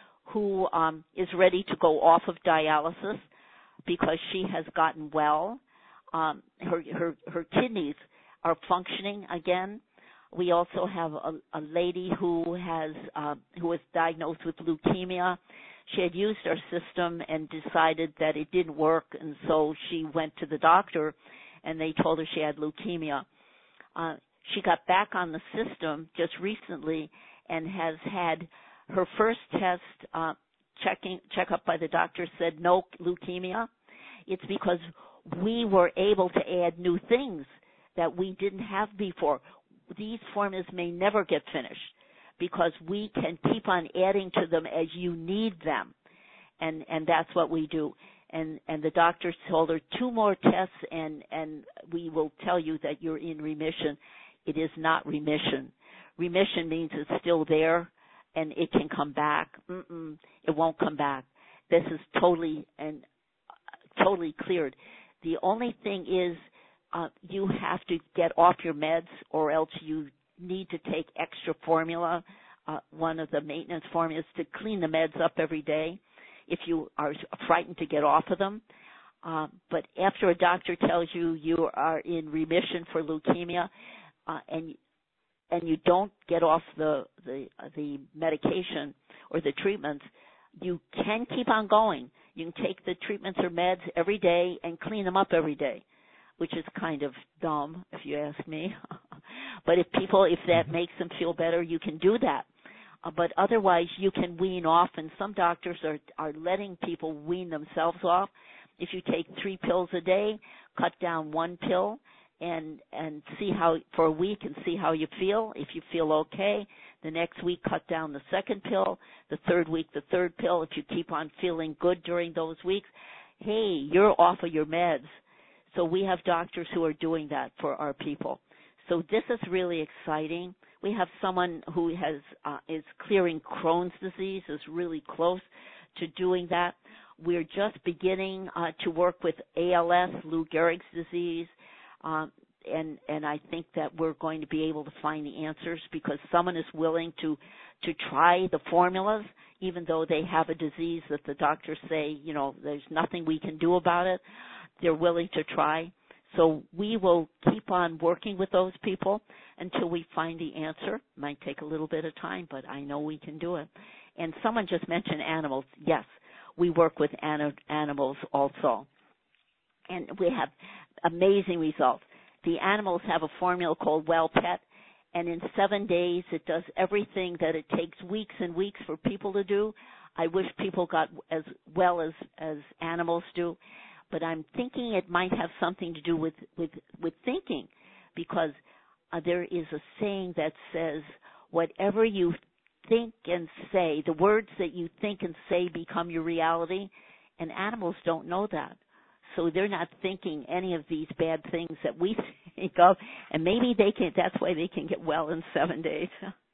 who um, is ready to go off of dialysis because she has gotten well. Um, her, her her kidneys are functioning again. We also have a, a lady who has uh, who was diagnosed with leukemia. She had used our system and decided that it didn't work, and so she went to the doctor, and they told her she had leukemia. Uh, she got back on the system just recently and has had her first test uh, checking checkup by the doctor said no leukemia. It's because we were able to add new things that we didn't have before. These formulas may never get finished because we can keep on adding to them as you need them, and and that's what we do. And, and the doctor told her two more tests, and, and we will tell you that you're in remission. It is not remission. Remission means it's still there, and it can come back. Mm-mm, it won't come back. This is totally and uh, totally cleared. The only thing is uh, you have to get off your meds, or else you need to take extra formula, uh, one of the maintenance formulas, to clean the meds up every day, if you are frightened to get off of them. Uh, but after a doctor tells you you are in remission for leukemia, uh, and and you don't get off the, the the medication or the treatments, you can keep on going. You can take the treatments or meds every day and clean them up every day, which is kind of dumb if you ask me. But if people, if that makes them feel better, you can do that. Uh, but otherwise, you can wean off, and some doctors are, are letting people wean themselves off. If you take three pills a day, cut down one pill, and and see how for a week and see how you feel. If you feel okay, the next week cut down the second pill. The third week, the third pill. If you keep on feeling good during those weeks, hey, you're off of your meds. So we have doctors who are doing that for our people. So this is really exciting. We have someone who has uh, is clearing Crohn's disease, is really close to doing that. We're just beginning uh, to work with A L S, Lou Gehrig's disease, um, and and I think that we're going to be able to find the answers because someone is willing to to try the formulas, even though they have a disease that the doctors say, you know, there's nothing we can do about it. They're willing to try. So we will keep on working with those people until we find the answer. It might take a little bit of time, but I know we can do it. And someone just mentioned animals. Yes, we work with animals also. And we have amazing results. The animals have a formula called Well Pet, and in seven days it does everything that it takes weeks and weeks for people to do. I wish people got as well as, as animals do. But I'm thinking it might have something to do with, with, with thinking, because uh, there is a saying that says, whatever you think and say, the words that you think and say become your reality, and animals don't know that. So they're not thinking any of these bad things that we think of, and maybe they can, that's why they can get well in seven days.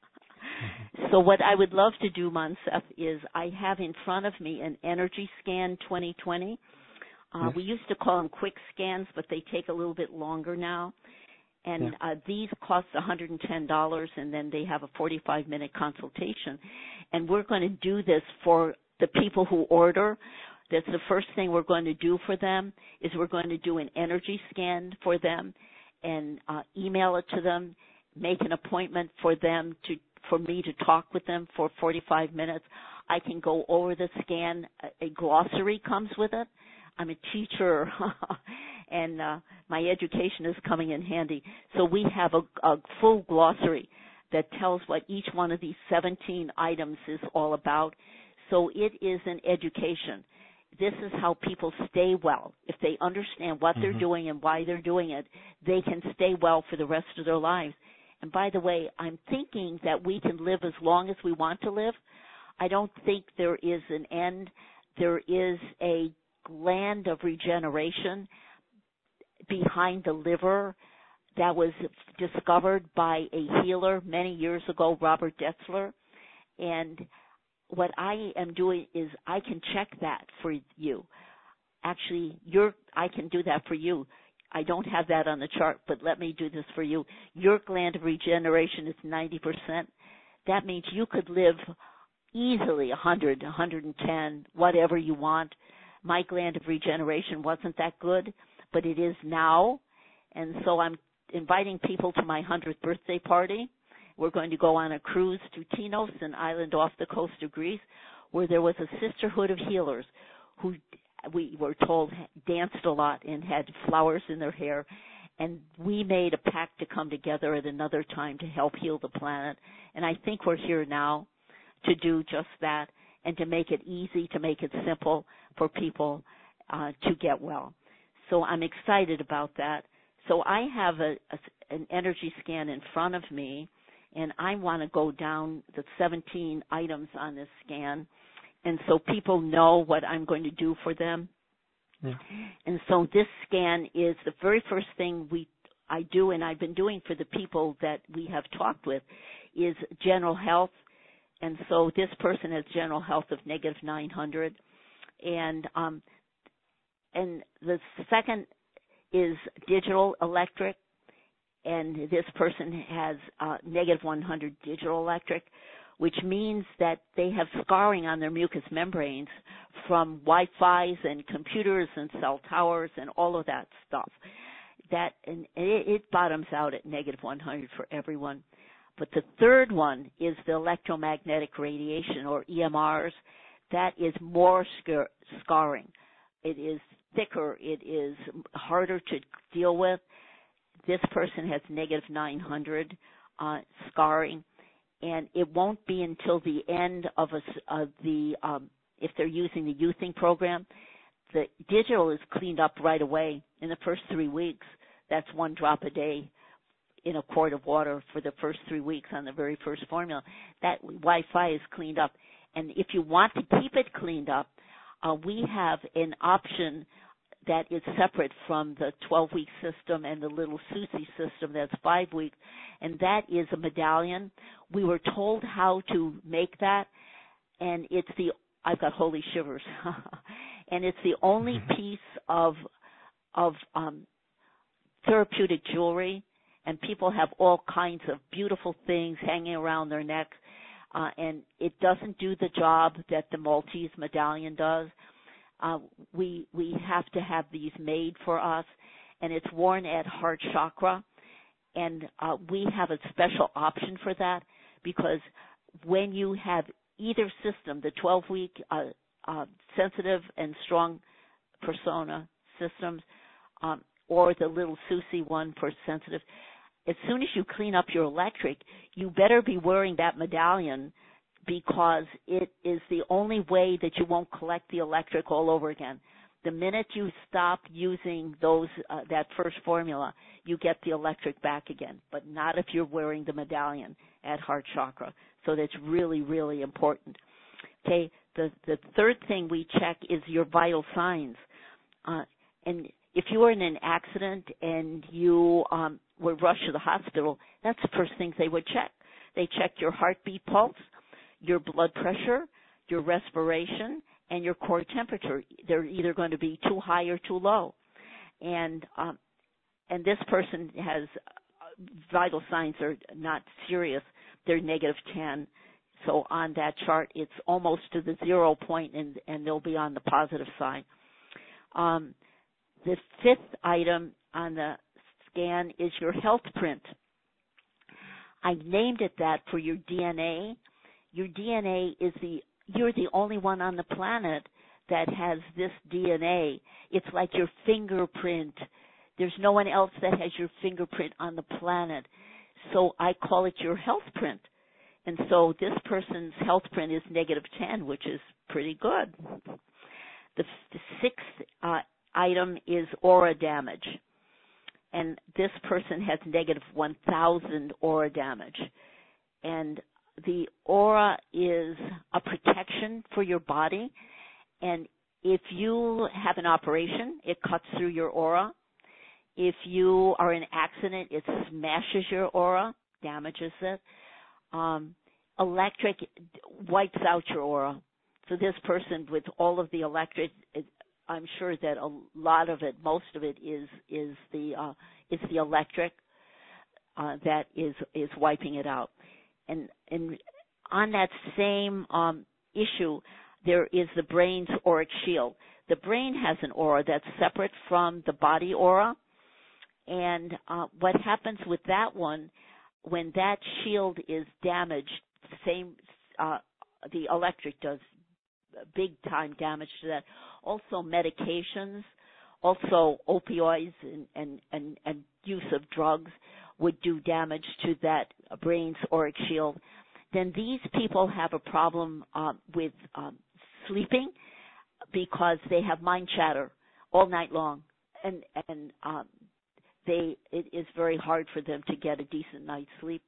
So what I would love to do, Moncef, is I have in front of me an Energy Scan twenty twenty. Uh, yes. We used to call them quick scans, but they take a little bit longer now. And yeah. uh, these cost one hundred ten dollars, and then they have a forty-five minute consultation. And we're going to do this for the people who order. That's the first thing we're going to do for them is we're going to do an energy scan for them and uh, email it to them, make an appointment for them to for me to talk with them for forty-five minutes. I can go over the scan. A glossary comes with it. I'm a teacher, and uh, my education is coming in handy. So we have a, a full glossary that tells what each one of these seventeen items is all about. So it is an education. This is how people stay well. If they understand what mm-hmm. they're doing and why they're doing it, they can stay well for the rest of their lives. And by the way, I'm thinking that we can live as long as we want to live. I don't think there is an end. There is a gland of regeneration behind the liver that was discovered by a healer many years ago, Robert Detzler. And what I am doing is I can check that for you. Actually, you're, I can do that for you. I don't have that on the chart, but let me do this for you. Your gland of regeneration is ninety percent. That means you could live easily one hundred, one hundred ten, whatever you want. My gland of regeneration wasn't that good, but it is now. And so I'm inviting people to my one hundredth birthday party. We're going to go on a cruise to Tinos, an island off the coast of Greece, where there was a sisterhood of healers who we were told danced a lot and had flowers in their hair. And we made a pact to come together at another time to help heal the planet. And I think we're here now to do just that and to make it easy, to make it simple for people uh, to get well. So I'm excited about that. So I have a, a, an energy scan in front of me, and I want to go down the seventeen items on this scan, and so people know what I'm going to do for them. Yeah. And so this scan is the very first thing we I do, and I've been doing for the people that we have talked with, is general health. And so this person has general health of negative nine hundred. And um, and the second is digital electric. And this person has uh, negative one hundred digital electric, which means that they have scarring on their mucous membranes from Wi-Fi's and computers and cell towers and all of that stuff. That and it, it bottoms out at negative one hundred for everyone. But the third one is the electromagnetic radiation, or E M Rs. That is more scar- scarring. It is thicker. It is harder to deal with. This person has negative nine hundred uh, scarring, and it won't be until the end of, a, of the, um, if they're using the youthing program, the digital is cleaned up right away in the first three weeks. That's one drop a day in a quart of water for the first three weeks on the very first formula. That Wi-Fi is cleaned up. And if you want to keep it cleaned up, uh, we have an option that is separate from the twelve-week system and the little Susie system that's five weeks, and that is a medallion. We were told how to make that, and it's the, I've got holy shivers, and it's the only piece of, of um, therapeutic jewelry, and people have all kinds of beautiful things hanging around their neck, uh, and it doesn't do the job that the Maltese medallion does. Uh, we we have to have these made for us, and it's worn at heart chakra, and uh, we have a special option for that, because when you have either system, the twelve-week uh, uh, sensitive and strong persona systems, um, or the little Susie one for sensitive, as soon as you clean up your electric, you better be wearing that medallion, because it is the only way that you won't collect the electric all over again. The minute you stop using those uh, that first formula, you get the electric back again, but not if you're wearing the medallion at heart chakra. So that's really, really important. Okay, the, the third thing we check is your vital signs. Uh, and if you were in an accident and you um, were rushed to the hospital, that's the first things they would check. They check your heartbeat pulse, your blood pressure, your respiration, and your core temperature. They're either going to be too high or too low. And um, and this person has uh, vital signs are not serious. They're negative ten. So on that chart, it's almost to the zero point, and, and they'll be on the positive side. Um, the fifth item on the scan is your health print. I named it that for your D N A. Your D N A is the, you're the only one on the planet that has this D N A. It's like your fingerprint. There's no one else that has your fingerprint on the planet. So I call it your health print. And so this person's health print is negative ten, which is pretty good. The, the sixth uh, item is aura damage. And this person has negative one thousand aura damage. And the aura is a protection for your body. And if you have an operation, it cuts through your aura. If you are in an accident, it smashes your aura, damages it. Um, electric wipes out your aura. So this person with all of the electric, it, I'm sure that a lot of it, most of it is is the uh, is the electric uh, that is is wiping it out. And and on that same um, issue, there is the brain's auric shield. The brain has an aura that's separate from the body aura. And uh, what happens with that one, when that shield is damaged, same uh, the electric does big time damage to that. Also medications, also opioids and, and, and, and use of drugs would do damage to that brain's auric shield. Then these people have a problem uh, with um, sleeping because they have mind chatter all night long, and and um, they it is very hard for them to get a decent night's sleep.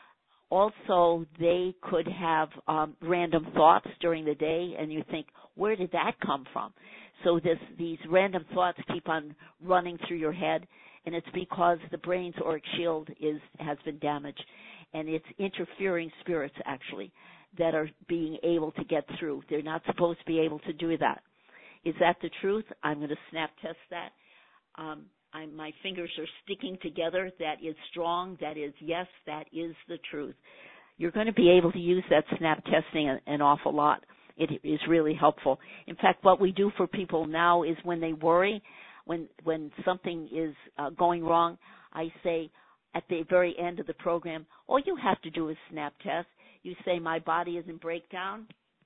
Also, they could have um, random thoughts during the day, and you think, where did that come from? So this these random thoughts keep on running through your head, and it's because the brain's auric shield is has been damaged, and it's interfering spirits actually that are being able to get through. They're not supposed to be able to do that. Is that the truth? I'm going to snap test that. Um, I'm, my fingers are sticking together. That is strong. That is yes. That is the truth. You're going to be able to use that snap testing an, an awful lot. It is really helpful. In fact, what we do for people now is when they worry, when when something is uh, going wrong, I say at the very end of the program, all you have to do is snap test. You say, my body is in breakdown.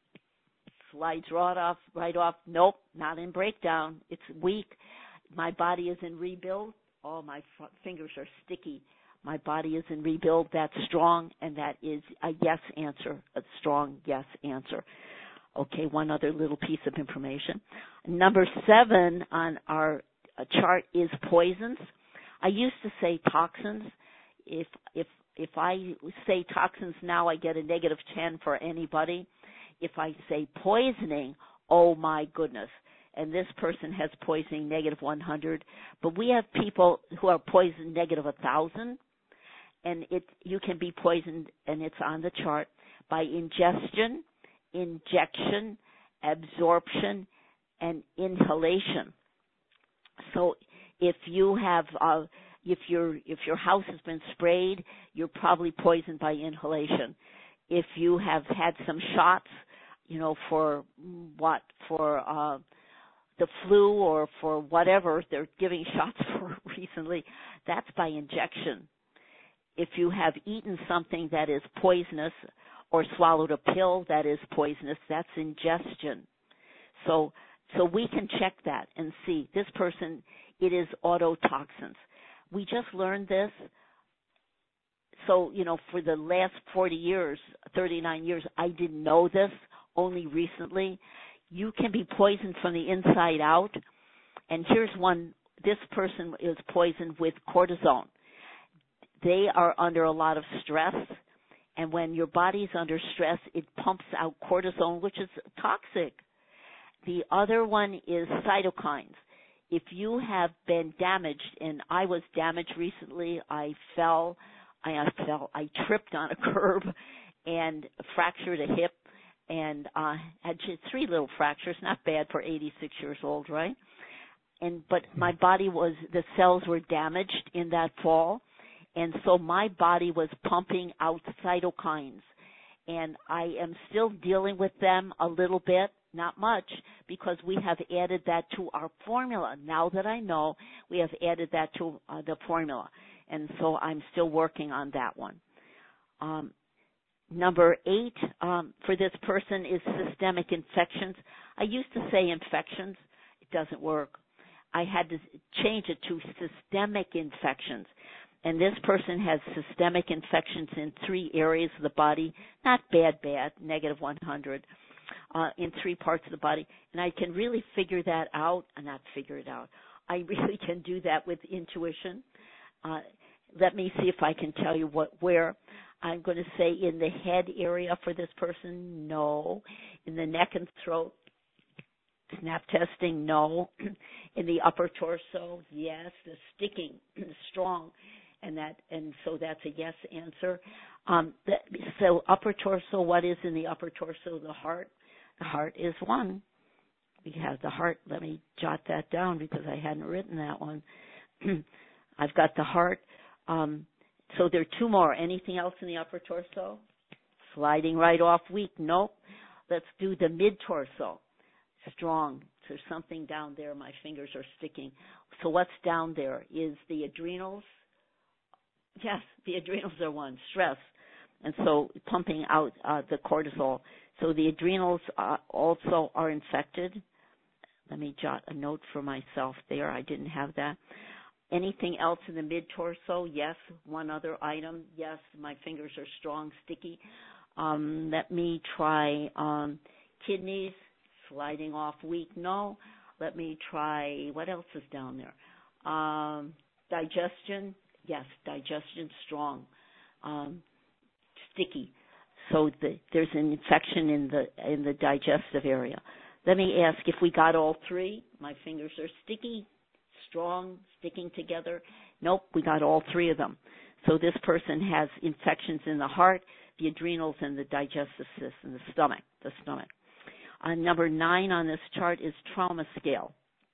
Slides right off, right off. Nope, not in breakdown. It's weak. My body is in rebuild. Oh, my f- fingers are sticky. My body is in rebuild. That's strong, and that is a yes answer, a strong yes answer. Okay, one other little piece of information. Number seven on our chart is poisons. I used to say toxins. If if if I say toxins now, I get a negative ten for anybody. If I say poisoning, oh my goodness. And this person has poisoning negative one hundred. But we have people who are poisoned negative one thousand. And it you can be poisoned, and it's on the chart, by ingestion, injection, absorption, and inhalation. So if you have, uh, if your if your house has been sprayed, you're probably poisoned by inhalation. If you have had some shots, you know, for what for uh, the flu or for whatever they're giving shots for recently, that's by injection. If you have eaten something that is poisonous or swallowed a pill that is poisonous, that's ingestion. So so we can check that and see. This person, it is autotoxins. We just learned this. So, you know, for the last forty years, thirty-nine years, I didn't know this, only recently. You can be poisoned from the inside out. And here's one. This person is poisoned with cortisone. They are under a lot of stress. And when your body's under stress, it pumps out cortisone, which is toxic. The other one is cytokines. If you have been damaged, and I was damaged recently, I fell, I fell, I tripped on a curb and fractured a hip, and uh, had three little fractures. Not bad for eighty-six years old, right? And but my body was, the cells were damaged in that fall. And so my body was pumping out cytokines, and I am still dealing with them a little bit, not much, because we have added that to our formula. Now that I know, we have added that to uh, the formula, and so I'm still working on that one. Um, number eight um, for this person is systemic infections. I used to say infections. It doesn't work. I had to change it to systemic infections. And this person has systemic infections in three areas of the body, not bad, bad, negative one hundred, uh, in three parts of the body. And I can really figure that out, uh, not figure it out. I really can do that with intuition. Uh, let me see if I can tell you what, where. I'm going to say in the head area for this person, no. In the neck and throat, snap testing, no. In the upper torso, yes. The sticking, strong. And that, and so that's a yes answer. Um, that, so upper torso, what is in the upper torso? The heart. The heart is one. We have the heart. Let me jot that down because I hadn't written that one. I've got the heart. Um, so there are two more. Anything else in the upper torso? Sliding right off, weak. Nope. Let's do the mid-torso. Strong. There's something down there. My fingers are sticking. So what's down there? Is the adrenals? Yes, the adrenals are one, stress, and so pumping out uh, the cortisol. So the adrenals uh, also are infected. Let me jot a note for myself there. I didn't have that. Anything else in the mid-torso? Yes. One other item? Yes. My fingers are strong, sticky. Um, let me try um, kidneys, sliding off weak. No. Let me try, what else is down there? Um, digestion. Yes, digestion strong, um, sticky. So the, there's an infection in the in the digestive area. Let me ask if we got all three. My fingers are sticky, strong, sticking together. Nope, we got all three of them. So this person has infections in the heart, the adrenals, and the digestive system, the stomach. The stomach. Uh, number nine on this chart is trauma scale.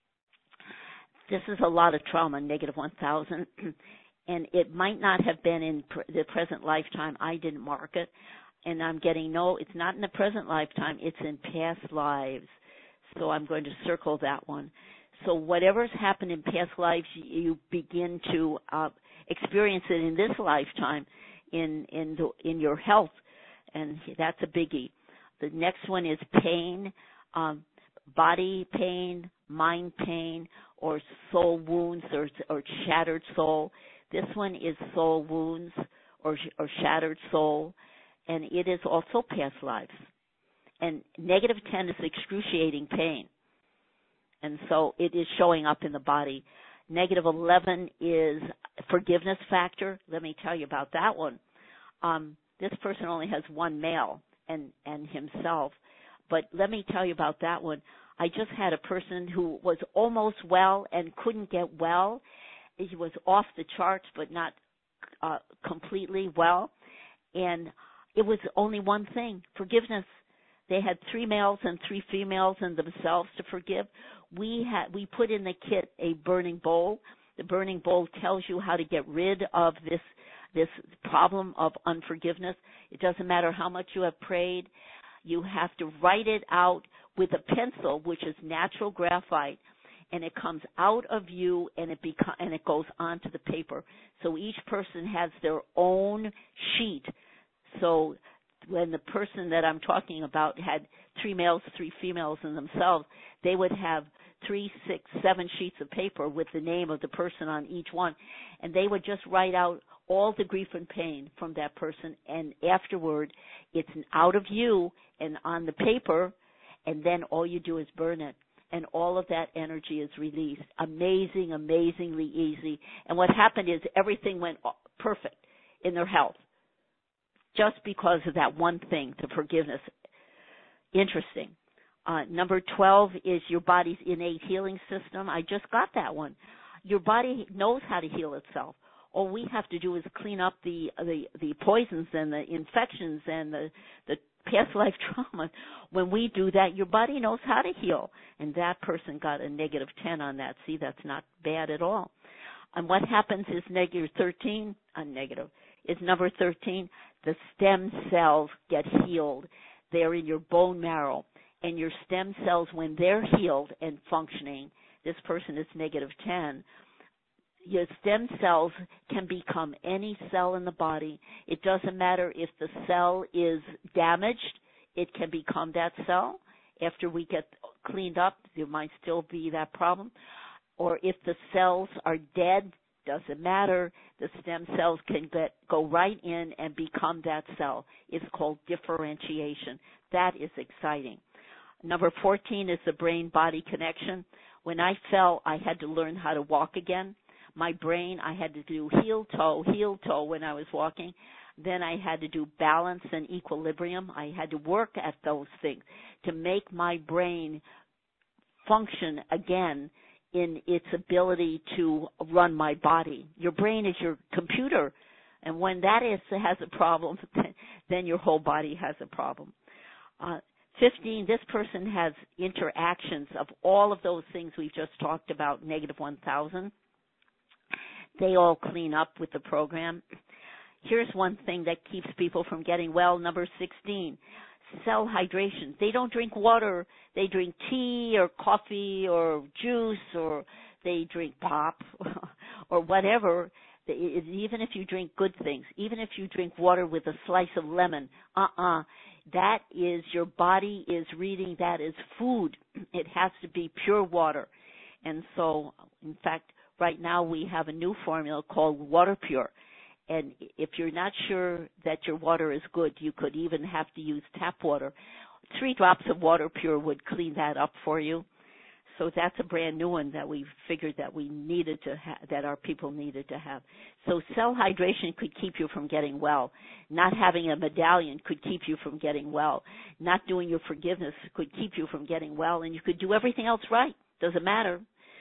This is a lot of trauma, negative one thousand. And it might not have been in pr- the present lifetime. I didn't mark it. And I'm getting, no, it's not in the present lifetime. It's in past lives. So I'm going to circle that one. So whatever's happened in past lives, you begin to uh, experience it in this lifetime in, in, the, in your health. And that's a biggie. The next one is pain, um, body pain, mind pain, or soul wounds or, or shattered soul. This one is soul wounds or, or shattered soul, and it is also past lives. And negative ten is excruciating pain, and so it is showing up in the body. Negative eleven is forgiveness factor. Let me tell you about that one. Um, this person only has one male and, and himself, but let me tell you about that one. I just had a person who was almost well and couldn't get well. He was off the charts, but not uh, completely well. And it was only one thing, forgiveness. They had three males and three females in themselves to forgive. We had we put in the kit a burning bowl. The burning bowl tells you how to get rid of this this problem of unforgiveness. It doesn't matter how much you have prayed. You have to write it out with a pencil, which is natural graphite, and it comes out of you, and it beco- and it goes onto the paper. So each person has their own sheet. So when the person that I'm talking about had three males, three females in themselves, they would have three, six, seven sheets of paper with the name of the person on each one, and they would just write out all the grief and pain from that person, and afterward it's out of you and on the paper, and then all you do is burn it. And all of that energy is released. Amazing, amazingly easy. And what happened is everything went perfect in their health just because of that one thing, the forgiveness. Interesting. Uh, number twelve is your body's innate healing system. I just got that one. Your body knows how to heal itself. All we have to do is clean up the the, the poisons and the infections and the, the past life trauma. When we do that, your body knows how to heal. And that person got a negative ten on that. See, that's not bad at all. And what happens is negative thirteen, uh, negative, is number thirteen. The stem cells get healed. They're in your bone marrow. And your stem cells, when they're healed and functioning, this person is negative ten, your stem cells can become any cell in the body. It doesn't matter if the cell is damaged, it can become that cell. After we get cleaned up, there might still be that problem. Or if the cells are dead, doesn't matter. The stem cells can get, go right in and become that cell. It's called differentiation. That is exciting. Number fourteen is the brain-body connection. When I fell, I had to learn how to walk again. My brain, I had to do heel-toe, heel-toe when I was walking. Then I had to do balance and equilibrium. I had to work at those things to make my brain function again in its ability to run my body. Your brain is your computer, and when that is has a problem, then your whole body has a problem. Uh, fifteen, this person has interactions of all of those things we've just talked about, negative one thousand. They all clean up with the program. Here's one thing that keeps people from getting well, number sixteen, cell hydration. They don't drink water. They drink tea or coffee or juice, or they drink pop or whatever. Even if you drink good things, even if you drink water with a slice of lemon, uh-uh, that is, your body is reading that as food. It has to be pure water. And so, in fact, right now we have a new formula called Water Pure. And if you're not sure that your water is good, you could even have to use tap water. Three drops of Water Pure would clean that up for you. So that's a brand new one that we figured that we needed to ha- that our people needed to have. So cell hydration could keep you from getting well. Not having a medallion could keep you from getting well. Not doing your forgiveness could keep you from getting well, and you could do everything else right. Doesn't matter.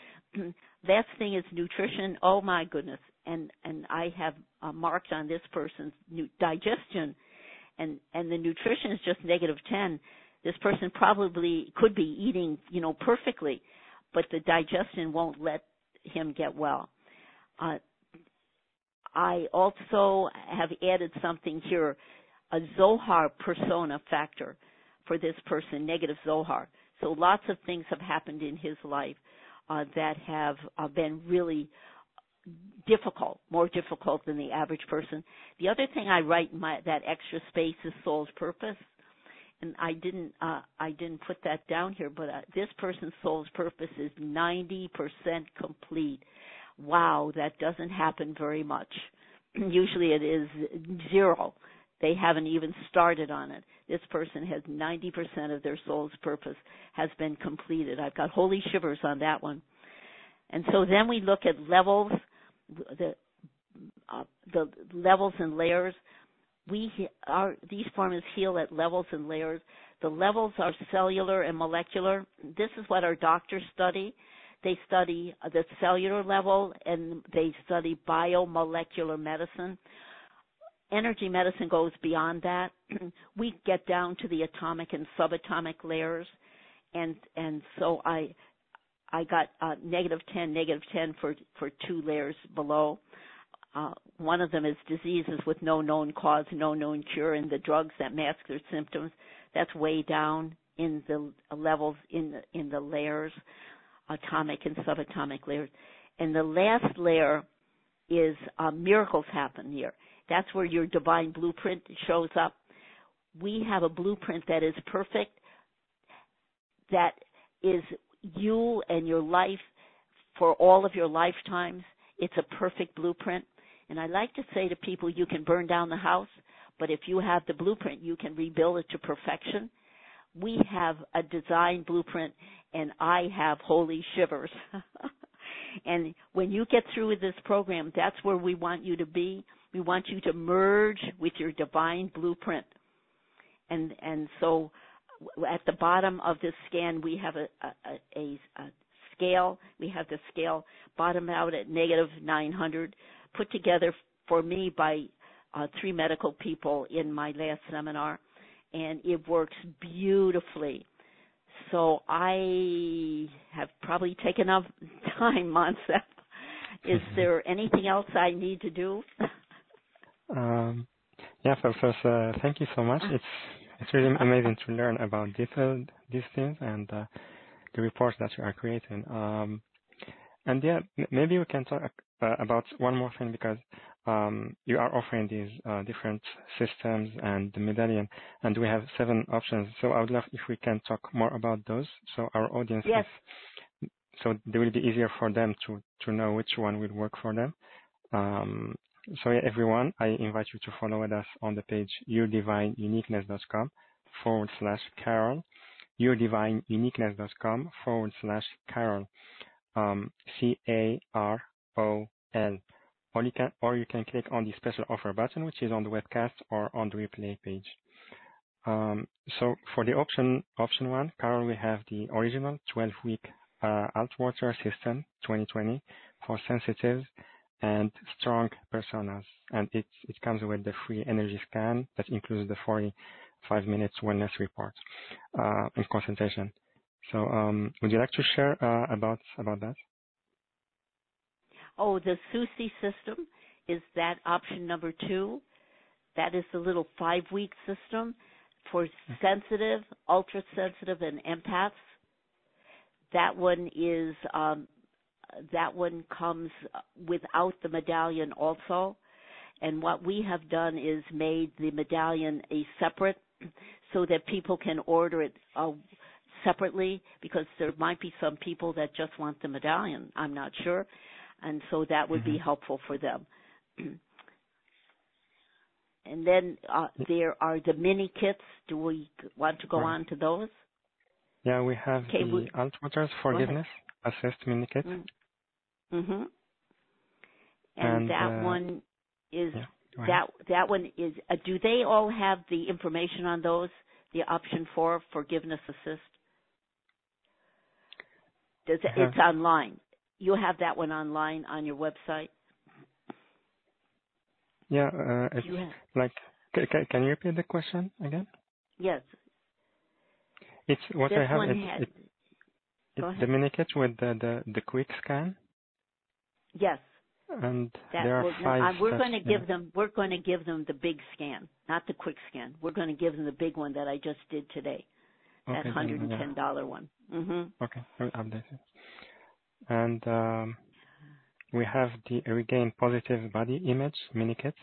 Last thing is nutrition. Oh my goodness. And and I have uh, marked on this person's new digestion, and and the nutrition is just negative ten. This person probably could be eating, you know, perfectly, but the digestion won't let him get well. Uh, I also have added something here, a Zohar persona factor for this person, negative Zohar. So lots of things have happened in his life uh, that have uh, been really difficult, more difficult than the average person. The other thing I write in my, that extra space is soul's purpose. And I didn't, uh, I didn't put that down here, but uh, this person's soul's purpose is ninety percent complete. Wow, that doesn't happen very much. Usually it is zero. They haven't even started on it. This person has ninety percent of their soul's purpose has been completed. I've got holy shivers on that one. And so then we look at levels, the, uh, the levels and layers. We are, these formulas heal at levels and layers. The levels are cellular and molecular. This is what our doctors study. They study the cellular level, and they study biomolecular medicine. Energy medicine goes beyond that. We get down to the atomic and subatomic layers, and and so I I got uh, negative ten, negative ten for for two layers below. Uh, one of them is diseases with no known cause, no known cure, and the drugs that mask their symptoms. That's way down in the levels, in the, in the layers, atomic and subatomic layers. And the last layer is uh, miracles happen here. That's where your divine blueprint shows up. We have a blueprint that is perfect, that is you and your life for all of your lifetimes. It's a perfect blueprint. And I like to say to people, you can burn down the house, but if you have the blueprint, you can rebuild it to perfection. We have a design blueprint, and I have holy shivers. And when you get through with this program, that's where we want you to be. We want you to merge with your divine blueprint. And and so at the bottom of this scan, we have a, a, a, a scale. We have the scale bottom out at negative nine hundred, put together for me by uh, three medical people in my last seminar, and it works beautifully. So I have probably taken up time, Moncef. Is there anything else I need to do? um, yeah, so first, uh, thank you so much. It's it's really amazing to learn about these, uh, these things and uh, the reports that you are creating. Um, And yeah, maybe we can talk uh, about one more thing because um, you are offering these uh, different systems and the medallion, and we have seven options. So I would love if we can talk more about those, so our audience, Yes. is, so it will be easier for them to to know which one will work for them. Um, so yeah, everyone, I invite you to follow us on the page yourdivineuniqueness.com forward slash Carol, yourdivineuniqueness.com forward slash Carol. Um, C A R O L. Or you can, or you can click on the special offer button, which is on the webcast or on the replay page. Um, so for the option option one, Carol, we have the original twelve-week uh, Altwater system twenty twenty for sensitives and strong personas, and it it comes with the free energy scan that includes the forty-five minutes wellness report uh, and consultation. So, um, would you like to share uh, about about that? Oh, the Susie system is that option number two. That is the little five-week system for sensitive, ultra-sensitive, and empaths. That one is um, that one comes without the medallion also. And what we have done is made the medallion a separate, so that people can order it Uh, separately, because there might be some people that just want the medallion. I'm not sure. And so that would Mm-hmm. be helpful for them. And then uh, there are the mini kits. Do we want to go Right. on to those? Yeah, we have Okay, the we, Altwater's Forgiveness Assist mini kit. Mm-hmm. And, And that uh, one is, yeah, go ahead. that that one is, uh, do they all have the information on those, the option for Forgiveness Assist? Does it, have, it's online. You have that one online on your website? Yeah, uh, it's You have, like, c- c- can you repeat the question again? yes. It's what This I have. one It's, has, it, go it's ahead. the mini kit with the, the, the quick scan, Yes. and That there are will, five uh, we're steps. going to Yeah. give them, we're going to give them the big scan, not the quick scan. We're going to give them the big one that I just did today, that Okay, one hundred then, ten dollars yeah. one. Mm-hmm. Okay, I will update it. And um, we have the Regain Positive Body Image mini kit.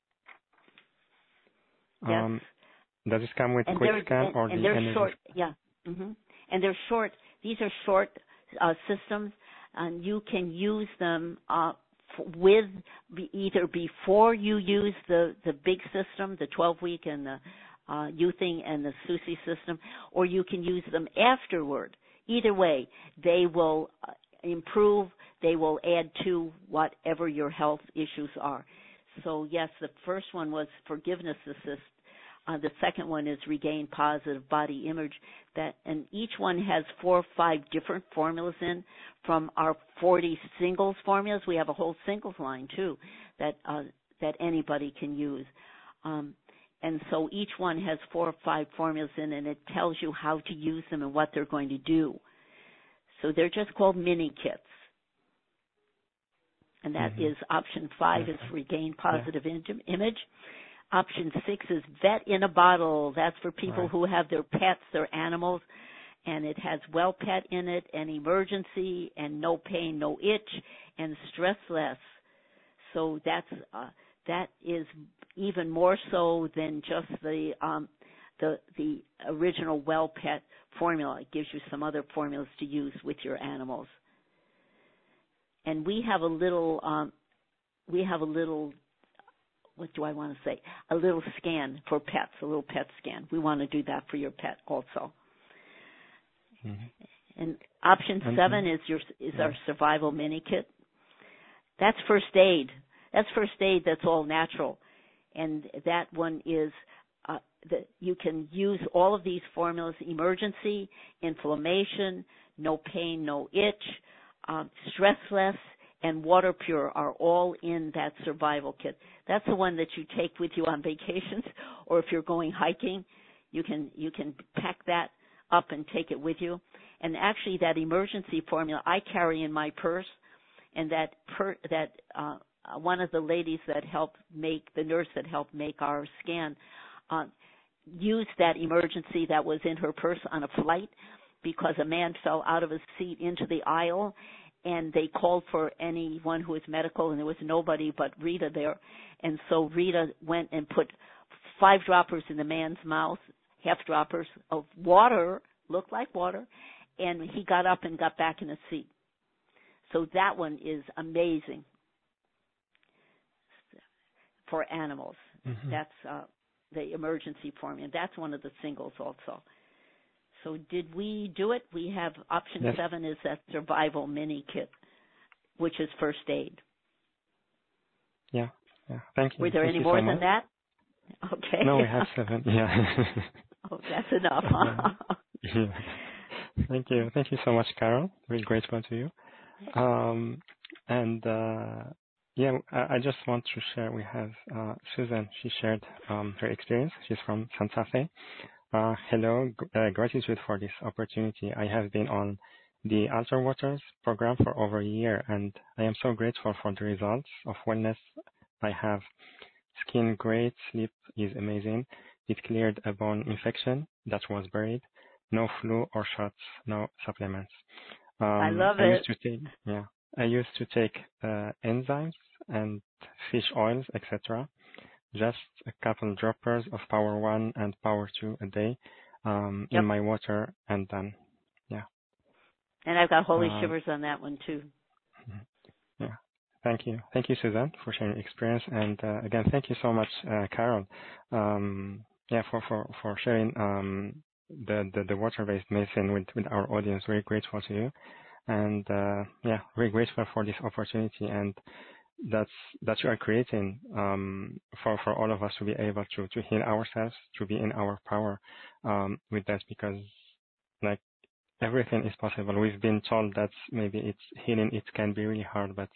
Yes. Um, does it come with And quick they're, scan and, or and the they're energy? short, yeah. Mm-hmm. And they're short, these are short uh, systems, and you can use them uh, f- with be, either before you use the, the big system, the twelve-week and the uh, Youthing and the Susie system, or you can use them afterward. Either way, they will uh, improve, they will add to whatever your health issues are. So yes, the first one was Forgiveness Assist. Uh, the second one is Regain Positive Body Image. That, and each one has four or five different formulas in. From our forty singles formulas, we have a whole singles line too that uh, that anybody can use. Um, and so each one has four or five formulas in, and it tells you how to use them and what they're going to do. So they're just called mini kits. And that Mm-hmm. is option five Yes. is Regain Positive yeah. im- Image. Option six is Vet in a Bottle. That's for people Right. who have their pets, their animals, and it has Well Pet in it, and emergency, and no pain, no itch, and stress less. So that's uh, that is even more so than just the um, the the original Well Pet formula. It gives you some other formulas to use with your animals. And we have a little um, we have a little. What do I want to say? A little scan for pets, a little pet scan. We want to do that for your pet also. Mm-hmm. And option and seven is your is yeah. our survival mini kit. That's first aid. That's first aid. That's all natural, and that one is uh, that you can use all of these formulas: emergency, inflammation, no pain, no itch, um, stress less, and water pure are all in that survival kit. That's the one that you take with you on vacations, or if you're going hiking, you can you can pack that up and take it with you. And actually, that emergency formula I carry in my purse, and that per, that uh, one of the ladies that helped make the nurse that helped make our scan uh, used that emergency that was in her purse on a flight because a man fell out of his seat into the aisle. and they called for anyone who was medical, and there was nobody but Rita there. And so Rita went and put five droppers in the man's mouth, half droppers of water, looked like water, and he got up and got back in the seat. So that one is amazing for animals. Mm-hmm. That's uh, the emergency formula. That's one of the singles also. So did we do it? We have option yes. seven is that survival mini kit, which is first aid. Yeah, yeah. Thank you. Were there Thank any more so than much. that? Okay. No, we have seven. Yeah. Oh, that's enough. Huh? Yeah. Thank you. Thank you so much, Carol. Really grateful to you. Um, and uh, yeah, I, I just want to share. We have uh, Susan. She shared um, her experience. She's from Santa Fe. Uh, hello, uh, gratitude for this opportunity. I have been on the Alter Waters program for over a year, and I am so grateful for the results of wellness I have. Skin great, sleep is amazing. It cleared a bone infection that was buried. No flu or shots, no supplements. Um, I love I it. Used to take, yeah, I used to take uh, enzymes and fish oils, et cetera. Just a couple droppers of Power One and Power Two a day um, yep. in my water, and done. Yeah. And I've got holy uh, shivers on that one too. Yeah. Thank you. Thank you, Suzanne, for sharing your experience. And uh, again, thank you so much, uh, Carol. Um, yeah, for, for, for sharing um, the, the, the water-based medicine with, with our audience. Very grateful to you. And uh, yeah, very grateful for this opportunity. And that's that you are creating um, for for all of us to be able to to heal ourselves, to be in our power um, with that, because like everything is possible. We've been told that maybe it's healing, it can be really hard, but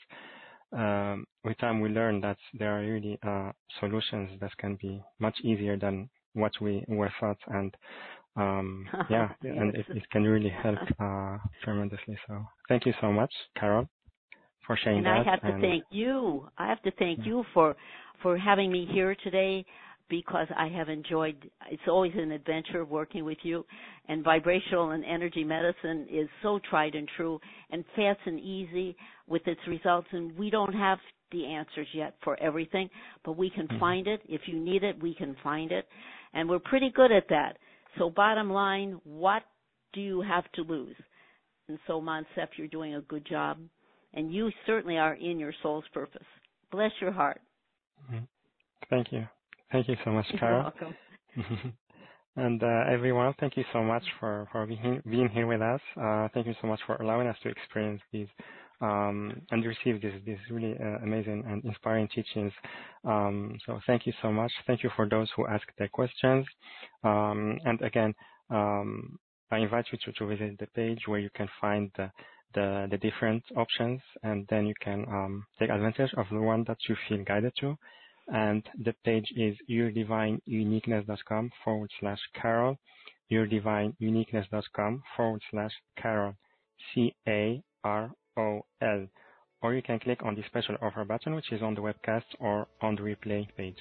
um, with time we learn that there are really uh, solutions that can be much easier than what we were thought, and um, yeah, yes. and it, it can really help uh, tremendously. So thank you so much, Carol, for sharing and that. I have to and thank you. I have to thank yeah. you for for having me here today, because I have enjoyed. It's always an adventure working with you, and vibrational and energy medicine is so tried and true and fast and easy with its results. And we don't have the answers yet for everything, but we can mm-hmm. find it. If you need it, we can find it, and we're pretty good at that. So bottom line, what do you have to lose? And so, Moncef, you're doing a good job. And you certainly are in your soul's purpose. Bless your heart. Mm-hmm. Thank you. Thank you so much, Carol. You're welcome. And uh, everyone, thank you so much for, for being, being here with us. Uh, thank you so much for allowing us to experience these um, and receive these these really uh, amazing and inspiring teachings. Um, so thank you so much. Thank you for those who asked their questions. Um, and again, um, I invite you to, to visit the page where you can find the The, the different options, and then you can um, take advantage of the one that you feel guided to. And the page is yourdivineuniqueness.com forward slash Carol, yourdivineuniqueness.com forward slash Carol, C A R O L. Or you can click on the special offer button, which is on the webcast or on the replay page.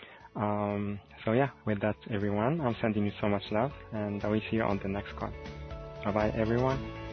Um, so yeah, with that, everyone, I'm sending you so much love, and I will see you on the next call. Bye-bye, everyone.